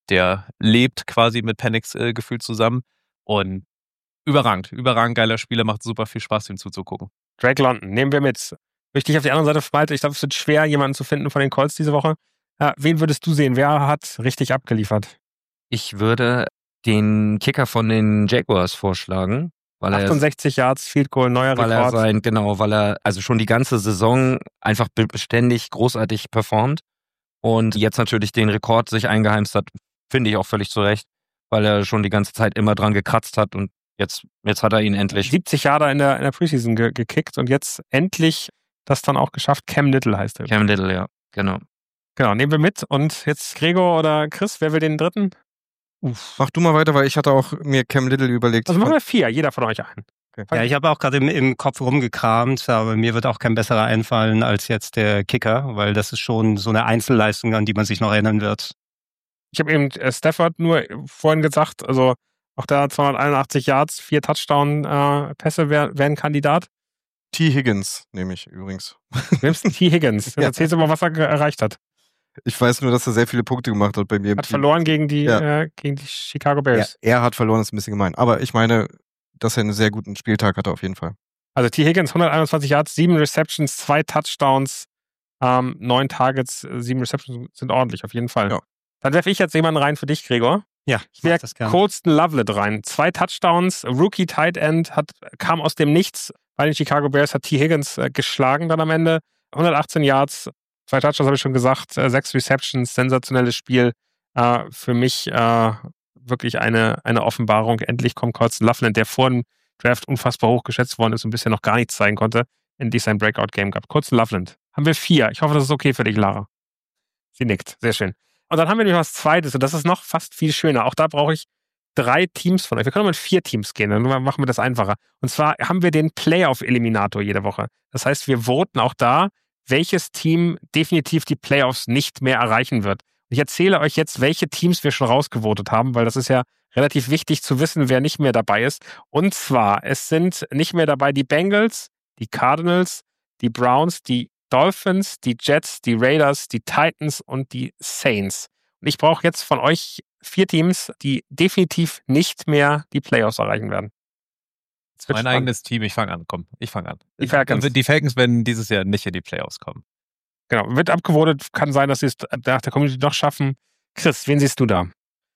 der lebt quasi mit Penix äh, gefühlt zusammen. Und überragend, überragend geiler Spieler, macht super viel Spaß, ihm zuzugucken. Drake London, nehmen wir mit. Möchte ich auf die andere Seite vermeiden. Ich glaube, es wird schwer, jemanden zu finden von den Colts diese Woche. Äh, wen würdest du sehen? Wer hat richtig abgeliefert? Ich würde den Kicker von den Jaguars vorschlagen, weil er achtundsechzig Yards, Field Goal, neuer weil er Rekord. sein, genau, weil er also schon die ganze Saison einfach beständig großartig performt und jetzt natürlich den Rekord sich eingeheimst hat, finde ich auch völlig zu Recht, weil er schon die ganze Zeit immer dran gekratzt hat und jetzt, jetzt hat er ihn endlich. siebzig Jahre in der, in der Preseason ge gekickt und jetzt endlich das dann auch geschafft. Cam Little heißt er. Cam Little, ja, genau. Genau, nehmen wir mit. Und jetzt Gregor oder Chris, wer will den dritten? Uff. Mach du mal weiter, weil ich hatte auch mir Cam Little überlegt. Also machen wir vier, jeder von euch einen. Okay. Ja, ich habe auch gerade im, im Kopf rumgekramt, aber mir wird auch kein besserer einfallen als jetzt der Kicker, weil das ist schon so eine Einzelleistung, an die man sich noch erinnern wird. Ich habe eben äh, Stafford nur vorhin gesagt, also auch da zweihunderteinundachtzig Yards, vier Touchdown-Pässe äh, wären wär ein Kandidat. T. Higgins nehme ich übrigens. Du nimmst T. Higgins. Ja. Erzählst du mal, was er ge- erreicht hat. Ich weiß nur, dass er sehr viele Punkte gemacht hat bei mir. im Hat Team. verloren gegen die, Ja. äh, gegen die Chicago Ja, Bears. er hat verloren, ist ein bisschen gemein. Aber ich meine, dass er einen sehr guten Spieltag hatte auf jeden Fall. Also T. Higgins, hunderteinundzwanzig Yards, sieben Receptions, zwei Touchdowns, ähm, neun Targets, äh, sieben Receptions sind ordentlich, auf jeden Fall. Ja. Dann werfe ich jetzt jemanden rein für dich, Gregor. Ja, Ich wäre das gerne. Colston Lovelet rein. Zwei Touchdowns, Rookie Tight End, hat, kam aus dem Nichts bei den Chicago Bears, hat T. Higgins äh, geschlagen dann am Ende. hundertachtzehn Yards, zwei Touchdowns habe ich schon gesagt, äh, sechs Receptions, sensationelles Spiel. Äh, für mich äh, wirklich eine, eine Offenbarung. Endlich kommt Colston Lovelet, der vor dem Draft unfassbar hoch geschätzt worden ist und bisher noch gar nichts zeigen konnte, endlich sein Breakout-Game gab. Colston Loveland. Haben wir vier. Ich hoffe, das ist okay für dich, Lara. Sie nickt. Sehr schön. Und dann haben wir nämlich was Zweites und das ist noch fast viel schöner. Auch da brauche ich drei Teams von euch. Wir können auch mit vier Teams gehen, dann machen wir das einfacher. Und zwar haben wir den Playoff-Eliminator jede Woche. Das heißt, wir voten auch da, welches Team definitiv die Playoffs nicht mehr erreichen wird. Ich erzähle euch jetzt, welche Teams wir schon rausgevotet haben, weil das ist ja relativ wichtig zu wissen, wer nicht mehr dabei ist. Und zwar, es sind nicht mehr dabei die Bengals, die Cardinals, die Browns, die Dolphins, die Jets, die Raiders, die Titans und die Saints. Und ich brauche jetzt von euch vier Teams, die definitiv nicht mehr die Playoffs erreichen werden. Jetzt wird Mein spannend. eigenes Team, ich fange an, komm, ich fange an. Die Falcons. Die Falcons werden dieses Jahr nicht in die Playoffs kommen. Genau, wird abgewotet. Kann sein, dass sie es nach der Community noch schaffen. Chris, wen siehst du da?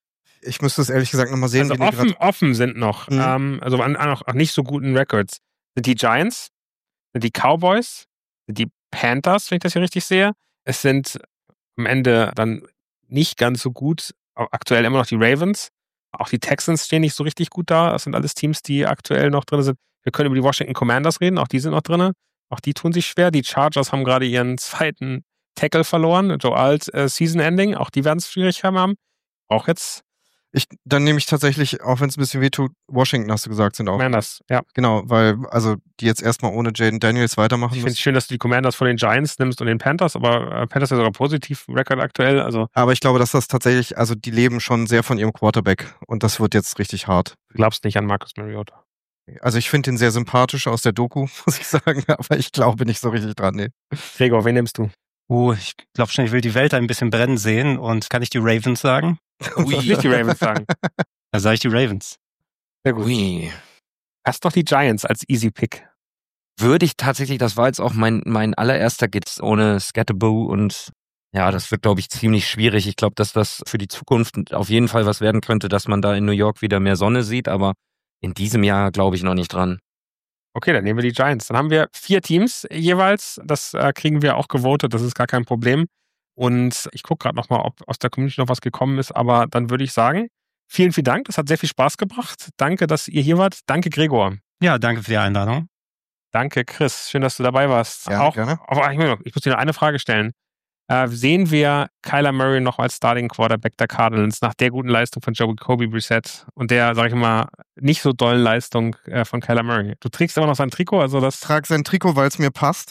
Ich müsste es ehrlich gesagt nochmal sehen. Also wie die offen, grad- offen sind noch, Mhm. ähm, also an, an auch nicht so guten Records, sind die Giants, sind die Cowboys, sind die Panthers, wenn ich das hier richtig sehe. Es sind am Ende dann nicht ganz so gut, aktuell immer noch die Ravens. Auch die Texans stehen nicht so richtig gut da. Das sind alles Teams, die aktuell noch drin sind. Wir können über die Washington Commanders reden, auch die sind noch drin. Auch die tun sich schwer. Die Chargers haben gerade ihren zweiten Tackle verloren. Joe Alt, äh, Season Ending. Auch die werden es schwierig haben. Auch jetzt Ich, dann nehme ich tatsächlich, auch wenn es ein bisschen wehtut, Washington, hast du gesagt, sind auch. Commanders. Ja. Genau, weil, also, die jetzt erstmal ohne Jaden Daniels weitermachen Ich finde es müssen. schön, dass du die Commanders von den Giants nimmst und den Panthers, aber äh, Panthers ist sogar positiv Record aktuell. Also Aber ich glaube, dass das tatsächlich, also, die leben schon sehr von ihrem Quarterback und das wird jetzt richtig hart. du glaubst nicht an Marcus Mariota. Also, ich finde ihn sehr sympathisch aus der Doku, muss ich sagen, aber ich glaube nicht so richtig dran, nee. Gregor, wen nimmst du? Uh, ich glaube schon, ich will die Welt ein bisschen brennen sehen und kann ich die Ravens sagen? Du sollst nicht die Ravens sagen. Da sage ich die Ravens. Sehr gut. Ui. Hast doch die Giants als Easy Pick. Würde ich tatsächlich, das war jetzt auch mein, mein allererster Git ohne Scatterboo und ja, das wird, glaube ich, ziemlich schwierig. Ich glaube, dass das für die Zukunft auf jeden Fall was werden könnte, dass man da in New York wieder mehr Sonne sieht, aber in diesem Jahr glaube ich noch nicht dran. Okay, dann nehmen wir die Giants. Dann haben wir vier Teams jeweils. Das äh, kriegen wir auch gewotet, das ist gar kein Problem. Und ich gucke gerade nochmal, ob aus der Community noch was gekommen ist, aber dann würde ich sagen, vielen, vielen Dank. Das hat sehr viel Spaß gebracht. Danke, dass ihr hier wart. Danke, Gregor. Ja, danke für die Einladung. Danke, Chris. Schön, dass du dabei warst. Ja, auch, gerne. Aber ich, ich muss dir noch eine Frage stellen. Äh, sehen wir Kyler Murray noch als Starting Quarterback der Cardinals nach der guten Leistung von Jacoby Brissett und der, sag ich mal, nicht so dollen Leistung äh, von Kyler Murray? Du trägst immer noch sein Trikot, also das... Ich trage sein Trikot, weil es mir passt.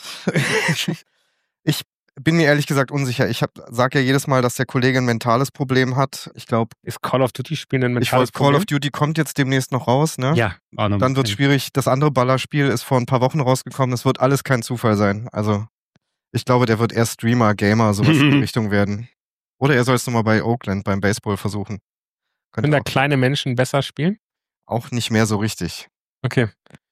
Ich bin mir ehrlich gesagt unsicher. Ich sage ja jedes Mal, dass der Kollege ein mentales Problem hat. Ich glaube, Ist Call of Duty spielen ein ich mentales weiß, Call of Problem? Duty kommt jetzt demnächst noch raus, ne? Ja, auch noch ein Dann wird es bisschen. schwierig. Das andere Ballerspiel ist vor ein paar Wochen rausgekommen. Das wird alles kein Zufall sein. Also, ich glaube, der wird eher Streamer, Gamer, sowas in die Richtung werden. Oder er soll es nochmal bei Oakland beim Baseball versuchen. Können da kleine Menschen besser spielen? Auch nicht mehr so richtig. Okay.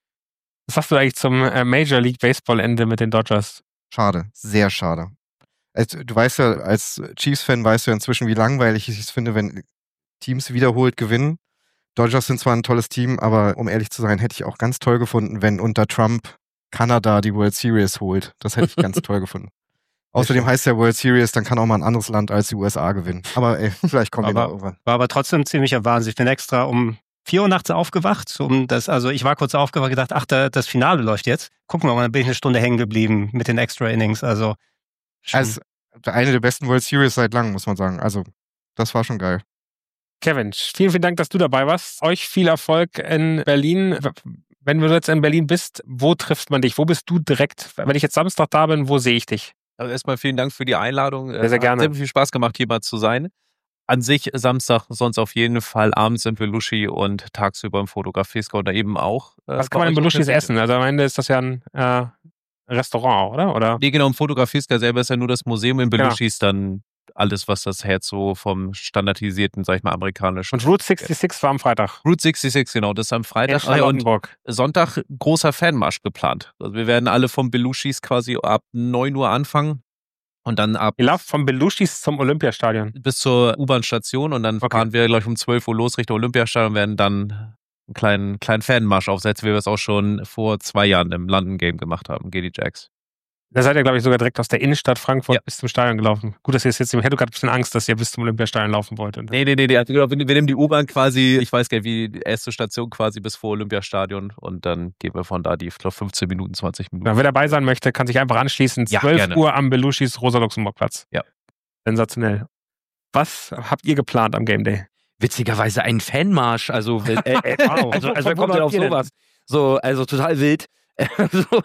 Was sagst du eigentlich zum Major League Baseball Ende mit den Dodgers? Schade, sehr schade. Also, du weißt ja, als Chiefs-Fan weißt du ja inzwischen, wie langweilig ich es finde, wenn Teams wiederholt gewinnen. Dodgers sind zwar ein tolles Team, aber um ehrlich zu sein, hätte ich auch ganz toll gefunden, wenn unter Trump Kanada die World Series holt. Das hätte ich ganz toll gefunden. Außerdem heißt ja World Series, dann kann auch mal ein anderes Land als die U S A gewinnen. Aber ey, vielleicht kommen wir da irgendwann. War aber trotzdem ziemlicher Wahnsinn. Ich bin extra um vier Uhr nachts aufgewacht. Um das, also ich war kurz aufgewacht und gedacht, ach, da, das Finale läuft jetzt. Gucken wir mal, dann bin ich eine Stunde hängen geblieben mit den Extra Innings. Also, also eine der besten World Series seit langem, muss man sagen. Also das war schon geil. Kevin, vielen, vielen Dank, dass du dabei warst. Euch viel Erfolg in Berlin. Wenn du jetzt in Berlin bist, wo trifft man dich? Wo bist du direkt? Wenn ich jetzt Samstag da bin, wo sehe ich dich? Also erstmal vielen Dank für die Einladung. Sehr, sehr gerne. Hat sehr viel Spaß gemacht, hier mal zu sein. An sich Samstag, sonst auf jeden Fall abends in Belushi und tagsüber im Fotografie-Scout da eben auch. Äh, Was kann man in Belushis essen? Also am Ende ist das ja ein äh, Restaurant, oder? oder? Nee, genau, im Fotografie-Scout selber ist ja nur das Museum. In Belushis ja. Dann alles, was das Herz so vom standardisierten, sag ich mal, amerikanischen. Und Route sechsundsechzig war am Freitag. Route sechsundsechzig, genau, das ist am Freitag. Ah, und Sonntag großer Fanmarsch geplant. Also wir werden alle vom Belushis quasi ab neun Uhr anfangen. Und dann ab. Ihr lauft vom Belushis zum Olympiastadion. Bis zur U-Bahn-Station und dann okay. fahren wir gleich um zwölf Uhr los Richtung Olympiastadion und werden dann einen kleinen, kleinen Fanmarsch aufsetzen, wie wir es auch schon vor zwei Jahren im London Game gemacht haben, G D Jacks. Da seid ihr, glaube ich, sogar direkt aus der Innenstadt Frankfurt ja. bis zum Stadion gelaufen. Gut, dass ihr es jetzt, ich hätte gerade ein bisschen Angst, dass ihr bis zum Olympiastadion laufen wollt. Nee, nee, nee, nee. Wir nehmen die U-Bahn quasi, ich weiß gar nicht, wie die erste Station quasi bis vor Olympiastadion und dann gehen wir von da die, ich glaube, fünfzehn Minuten, zwanzig Minuten. Ja, wer dabei sein möchte, kann sich einfach anschließen. Ja, zwölf gerne. Uhr am Belushis Rosa-Luxemburg-Platz. Ja. Sensationell. Was habt ihr geplant am Game Day? Witzigerweise ein Fanmarsch. Also, äh, äh, wow. also, also wer kommt denn auf sowas? So, also total wild. Also,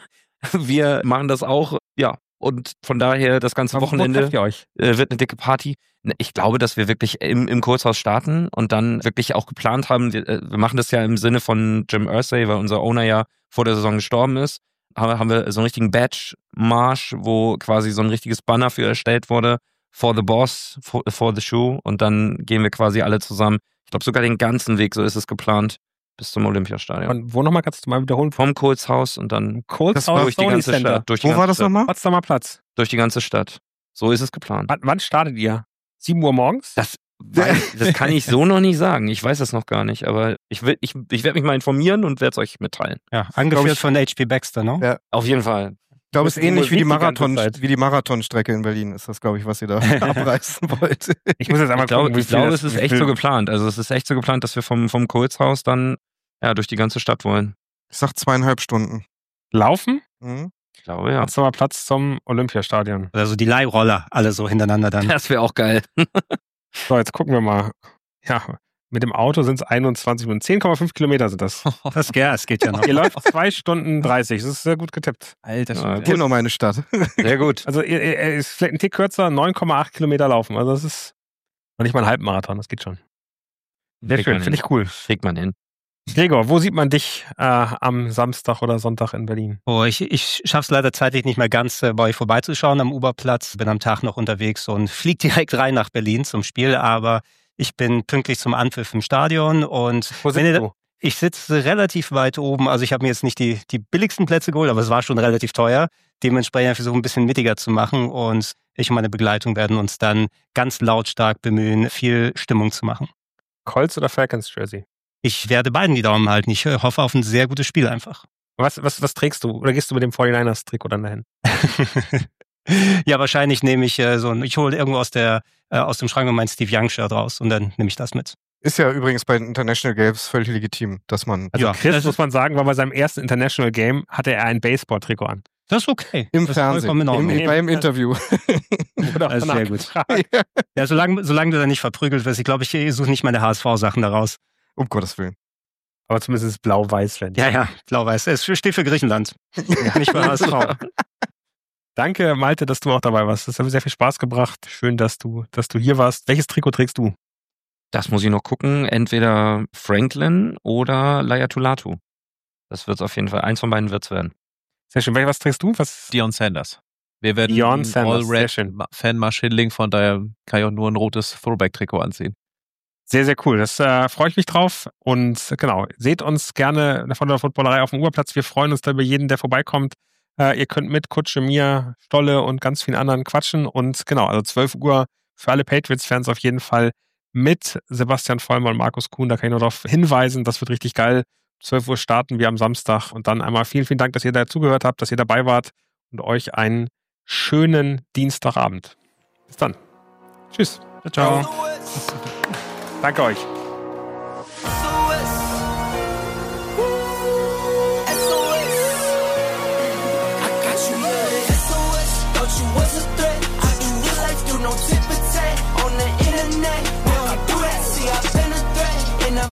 wir machen das auch, ja. Und von daher, das ganze Wochenende ihr euch? Äh, wird eine dicke Party. Ich glaube, dass wir wirklich im, im Kurzhaus starten und dann wirklich auch geplant haben, wir, wir machen das ja im Sinne von Jim Irsay, weil unser Owner ja vor der Saison gestorben ist, haben, haben wir so einen richtigen Badge-Marsch, wo quasi so ein richtiges Banner für erstellt wurde, for the boss, for, for the shoe, und dann gehen wir quasi alle zusammen. Ich glaube sogar den ganzen Weg, so ist es geplant, bis zum Olympiastadion. Und wo nochmal, kannst du mal wiederholen? Vom Kohlshaus und dann Kohlshaus durch die ganze Center. Stadt. Durch die wo ganze war das Stadt. nochmal? Potsdamer Platz. Durch die ganze Stadt. So ist es geplant. W- wann startet ihr? sieben Uhr morgens? Das, weiß, das kann ich so noch nicht sagen. Ich weiß das noch gar nicht, aber ich, will, ich, ich werde mich mal informieren und werde es euch mitteilen. Ja, angeführt von H P Baxter, ne? Ja. Auf jeden Fall. Ich glaube, es ist ähnlich wie die, Marathon, die ganze wie die Marathonstrecke in Berlin. Ist das, glaube ich, was ihr da abreißen wollt. Ich muss jetzt einmal Ich glaube, gucken, wie ich glaube das- es ist wie echt viel- so geplant. Also es ist echt so geplant, dass wir vom, vom Kohlshaus dann ja, durch die ganze Stadt wollen. Ich sag zweieinhalb Stunden. Laufen? Mhm. Ich glaube, ja. Potsdamer Platz zum Olympiastadion. Also die Leihroller, alle so hintereinander dann. Das wäre auch geil. So, jetzt gucken wir mal. Ja, mit dem Auto sind es einundzwanzig Minuten. zehn Komma fünf Kilometer sind das. Das, ja, es geht ja noch. Ihr läuft zwei Stunden dreißig. Das ist sehr gut getippt. Alter, Ja, Schwede. Gib noch meine Stadt. Sehr gut. Also ihr, ihr, ihr ist vielleicht ein Tick kürzer, neun Komma acht Kilometer laufen. Also das ist noch nicht mal ein Halbmarathon, das geht schon. Sehr Kriegt schön, man finde hin. ich cool. Kriegt man hin. Gregor, wo sieht man dich äh, am Samstag oder Sonntag in Berlin? Oh, ich, ich schaff's leider zeitlich nicht mehr ganz, äh, bei euch vorbeizuschauen am Uberplatz. Bin am Tag noch unterwegs und flieg direkt rein nach Berlin zum Spiel, aber ich bin pünktlich zum Anpfiff im Stadion und Wo wenn sitzt ihr, du? ich sitze relativ weit oben, also ich habe mir jetzt nicht die, die billigsten Plätze geholt, aber es war schon relativ teuer. Dementsprechend versuche ein bisschen mittiger zu machen und ich und meine Begleitung werden uns dann ganz lautstark bemühen, viel Stimmung zu machen. Colts oder Falcons Jersey? Ich werde beiden die Daumen halten. Ich hoffe auf ein sehr gutes Spiel einfach. Was, was, was trägst du? Oder gehst du mit dem forty-niners-Trikot dann dahin? Ja, wahrscheinlich nehme ich äh, so ein, ich hole irgendwo aus der äh, aus dem Schrank mein Steve Young-Shirt raus und dann nehme ich das mit. Ist ja übrigens bei den International Games völlig legitim, dass man Also Ja, Chris, das muss ist- man sagen, war bei seinem ersten International Game, hatte er ein Baseball-Trikot an. Das ist okay. im das ist Fernsehen, vollkommen in im, Ordnung. beim Interview. Oder Das ist danach sehr gut. gefragt. Ja, solange, solange du da nicht verprügelt wirst, ich glaube, ich suche nicht meine H S V-Sachen daraus. Um Gottes Willen. Aber zumindest ist es blau-weiß, wenn Ja, ja, blau-weiß. Es steht für Griechenland. Nicht für H S V. Danke, Malte, dass du auch dabei warst. Das hat mir sehr viel Spaß gebracht. Schön, dass du, dass du hier warst. Welches Trikot trägst du? Das muss ich noch gucken. Entweder Franklin oder Layatulatu. Das wird es auf jeden Fall. Eins von beiden wird es werden. Sehr schön. Was trägst du? Was? Deion Sanders. Wir werden Beyond Sanders, sehr All-Red schön. Fanmarsch hinlegen, von daher kann ich auch nur ein rotes Throwback-Trikot anziehen. Sehr, sehr cool. Das äh, freue ich mich drauf. Und genau, seht uns gerne von der Footballerei auf dem Uhrplatz. Wir freuen uns da über jeden, der vorbeikommt. Äh, ihr könnt mit Kutsche, mir, Stolle und ganz vielen anderen quatschen. Und genau, also zwölf Uhr für alle Patriots-Fans auf jeden Fall mit Sebastian Vollmer und Markus Kuhn. Da kann ich nur darauf hinweisen. Das wird richtig geil. zwölf Uhr starten wir am Samstag. Und dann einmal vielen, vielen Dank, dass ihr da zugehört habt, dass ihr dabei wart. Und euch einen schönen Dienstagabend. Bis dann. Tschüss. Ciao. Danke euch.